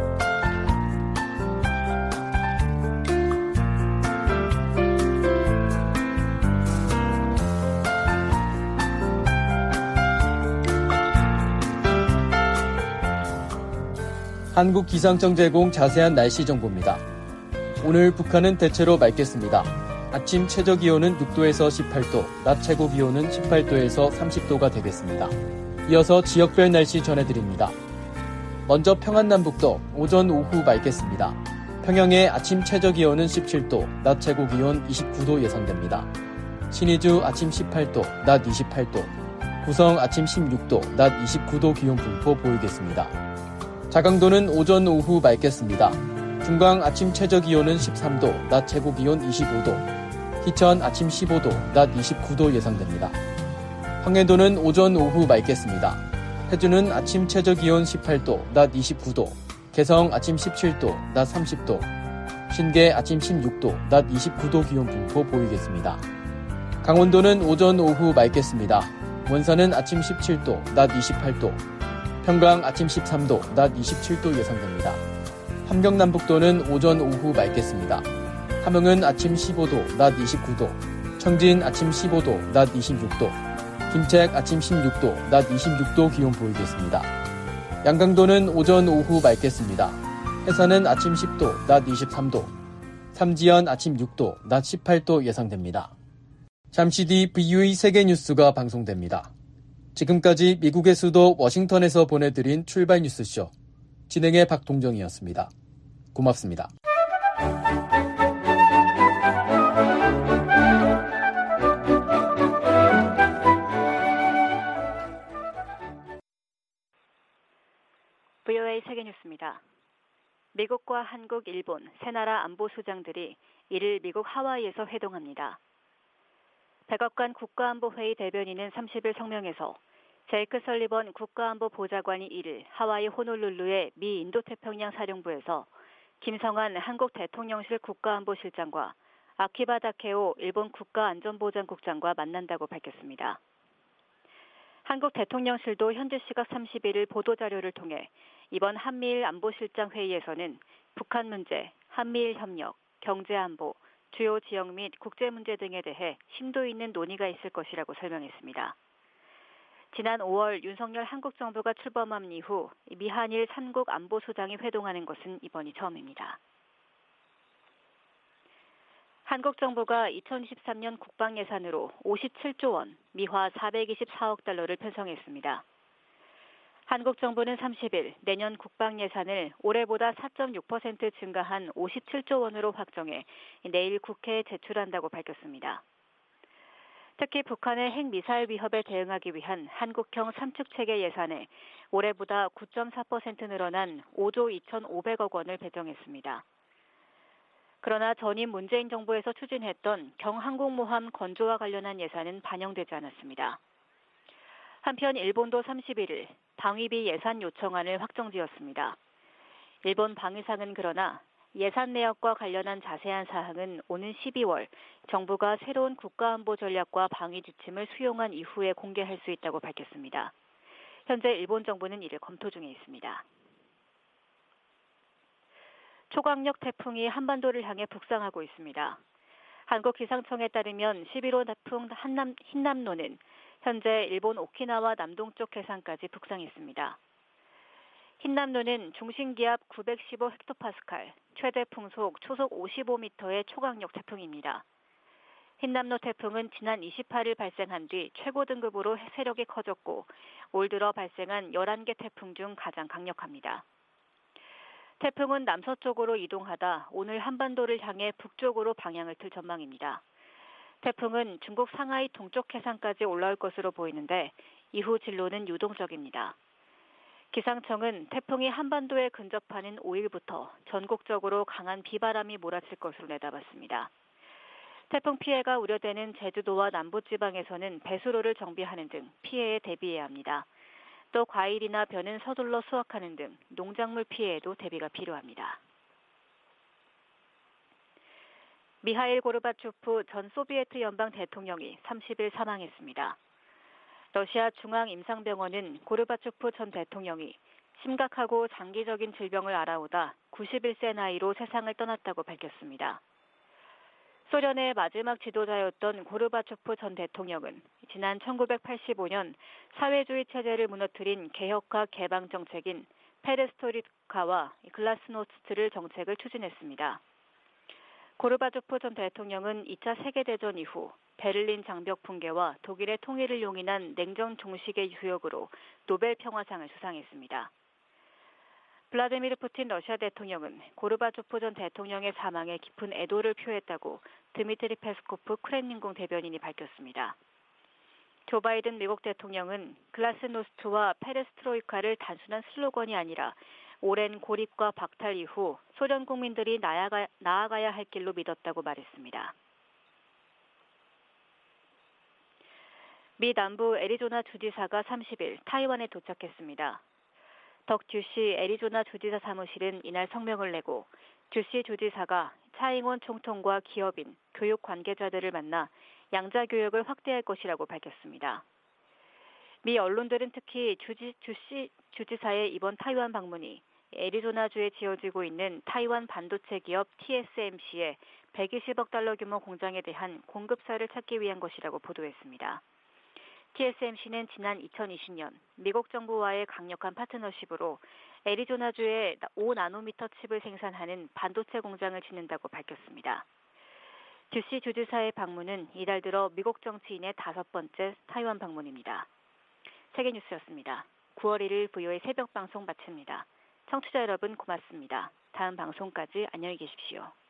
한국 기상청 제공 자세한 날씨 정보입니다. 오늘 북한은 대체로 맑겠습니다. 아침 최저기온은 육 도에서 십팔 도, 낮 최고기온은 십팔 도에서 삼십 도가 되겠습니다. 이어서 지역별 날씨 전해드립니다. 먼저 평안남북도 오전 오후 맑겠습니다. 평양의 아침 최저기온은 십칠 도, 낮 최고기온 이십구 도 예상됩니다. 신의주 아침 십팔 도, 낮 이십팔 도, 구성 아침 십육 도, 낮 이십구 도 기온 분포 보이겠습니다. 자강도는 오전 오후 맑겠습니다. 중강 아침 최저기온은 십삼 도, 낮 최고기온 이십오 도, 희천 아침 십오 도, 낮 이십구 도 예상됩니다. 황해도는 오전 오후 맑겠습니다. 해주는 아침 최저기온 십팔 도, 낮 이십구 도, 개성 아침 십칠 도, 낮 삼십 도, 신계 아침 십육 도, 낮 이십구 도 기온 분포 보이겠습니다. 강원도는 오전 오후 맑겠습니다. 원산은 아침 십칠 도, 낮 이십팔 도, 평강 아침 십삼 도, 낮 이십칠 도 예상됩니다. 함경남북도는 오전 오후 맑겠습니다. 함흥은 아침 십오 도, 낮 이십구 도, 청진 아침 십오 도, 낮 이십육 도, 김책 아침 십육 도, 낮 이십육 도 기온 보이겠습니다. 양강도는 오전 오후 맑겠습니다. 해산은 아침 십 도, 낮 이십삼 도, 삼지연 아침 육 도, 낮 십팔 도 예상됩니다. 잠시 뒤 브이오에이 세계뉴스가 방송됩니다. 지금까지 미국의 수도 워싱턴에서 보내드린 출발 뉴스쇼. 진행의 박동정이었습니다. 고맙습니다. 브이오에이 세계뉴스입니다. 미국과 한국, 일본 세 나라 안보수장들이 이를 미국 하와이에서 회동합니다. 백악관 국가안보회의 대변인은 삼십 일 성명에서 제이크 설리번 국가안보보좌관이 이를 하와이 호놀룰루의 미 인도태평양 사령부에서 김성한 한국 대통령실 국가안보실장과 아키바 다케오 일본 국가안전보장국장과 만난다고 밝혔습니다. 한국 대통령실도 현지 시각 삼십일 일 보도자료를 통해 이번 한미일 안보실장 회의에서는 북한 문제, 한미일 협력, 경제안보, 주요 지역 및 국제 문제 등에 대해 심도 있는 논의가 있을 것이라고 설명했습니다. 지난 오월 윤석열 한국 정부가 출범한 이후 미한일 삼 국 안보수장이 회동하는 것은 이번이 처음입니다. 한국 정부가 이천이십삼 년 국방 예산으로 오십칠조 원, 미화 사백이십사억 달러를 편성했습니다. 한국 정부는 삼십 일 내년 국방 예산을 올해보다 사 점 육 퍼센트 증가한 오십칠조 원으로 확정해 내일 국회에 제출한다고 밝혔습니다. 특히 북한의 핵미사일 위협에 대응하기 위한 한국형 삼축체계 예산에 올해보다 구 점 사 퍼센트 늘어난 오조 이천오백억 원을 배정했습니다. 그러나 전임 문재인 정부에서 추진했던 경항공모함 건조와 관련한 예산은 반영되지 않았습니다. 한편 일본도 삼십일 일 방위비 예산 요청안을 확정지었습니다. 일본 방위상은 그러나 예산 내역과 관련한 자세한 사항은 오는 십이월 정부가 새로운 국가안보 전략과 방위 지침을 수용한 이후에 공개할 수 있다고 밝혔습니다. 현재 일본 정부는 이를 검토 중에 있습니다. 초강력 태풍이 한반도를 향해 북상하고 있습니다. 한국기상청에 따르면 십일 호 태풍 한남, 흰남노는 현재 일본 오키나와 남동쪽 해상까지 북상했습니다. 흰남노는 중심기압 구백십오 헥토파스칼, 최대 풍속 초속 오십오 미터의 초강력 태풍입니다. 흰남노 태풍은 지난 이십팔 일 발생한 뒤 최고 등급으로 세력이 커졌고 올 들어 발생한 열한 개 태풍 중 가장 강력합니다. 태풍은 남서쪽으로 이동하다 오늘 한반도를 향해 북쪽으로 방향을 틀 전망입니다. 태풍은 중국 상하이 동쪽 해상까지 올라올 것으로 보이는데 이후 진로는 유동적입니다. 기상청은 태풍이 한반도에 근접하는 오 일부터 전국적으로 강한 비바람이 몰아칠 것으로 내다봤습니다. 태풍 피해가 우려되는 제주도와 남부지방에서는 배수로를 정비하는 등 피해에 대비해야 합니다. 또 과일이나 벼는 서둘러 수확하는 등 농작물 피해에도 대비가 필요합니다. 미하일 고르바초프 전 소비에트 연방 대통령이 삼십 일 사망했습니다. 러시아 중앙임상병원은 고르바초프 전 대통령이 심각하고 장기적인 질병을 앓아오다 구십일 세 나이로 세상을 떠났다고 밝혔습니다. 소련의 마지막 지도자였던 고르바초프 전 대통령은 지난 천구백팔십오 년 사회주의 체제를 무너뜨린 개혁과 개방 정책인 페레스토리카와 글라스노스트를 정책을 추진했습니다. 고르바초프 전 대통령은 이 차 세계대전 이후 베를린 장벽 붕괴와 독일의 통일을 용인한 냉전 종식의 주역으로 노벨 평화상을 수상했습니다. 블라디미르 푸틴 러시아 대통령은 고르바초프 전 대통령의 사망에 깊은 애도를 표했다고 드미트리 페스코프 크렘린궁 대변인이 밝혔습니다. 조 바이든 미국 대통령은 글라스노스트와 페레스트로이카를 단순한 슬로건이 아니라 오랜 고립과 박탈 이후 소련 국민들이 나아가, 나아가야 할 길로 믿었다고 말했습니다. 미 남부 애리조나 주지사가 삼십 일 타이완에 도착했습니다. 덕 듀시 애리조나 주지사 사무실은 이날 성명을 내고 듀시 주지사가 차잉원 총통과 기업인, 교육 관계자들을 만나 양자 교역을 확대할 것이라고 밝혔습니다. 미 언론들은 특히 주지, 주시 주지사의 이번 타이완 방문이 애리조나주에 지어지고 있는 타이완 반도체 기업 티에스엠씨의 백이십억 달러 규모 공장에 대한 공급사를 찾기 위한 것이라고 보도했습니다. 티에스엠씨는 지난 이천이십 년 미국 정부와의 강력한 파트너십으로 애리조나주에 오 나노미터 칩을 생산하는 반도체 공장을 짓는다고 밝혔습니다. 듀시 주지사의 방문은 이달 들어 미국 정치인의 다섯 번째 타이완 방문입니다. 세계뉴스였습니다. 구월 일일 브이오에이 새벽 방송 마칩니다. 청취자 여러분 고맙습니다. 다음 방송까지 안녕히 계십시오.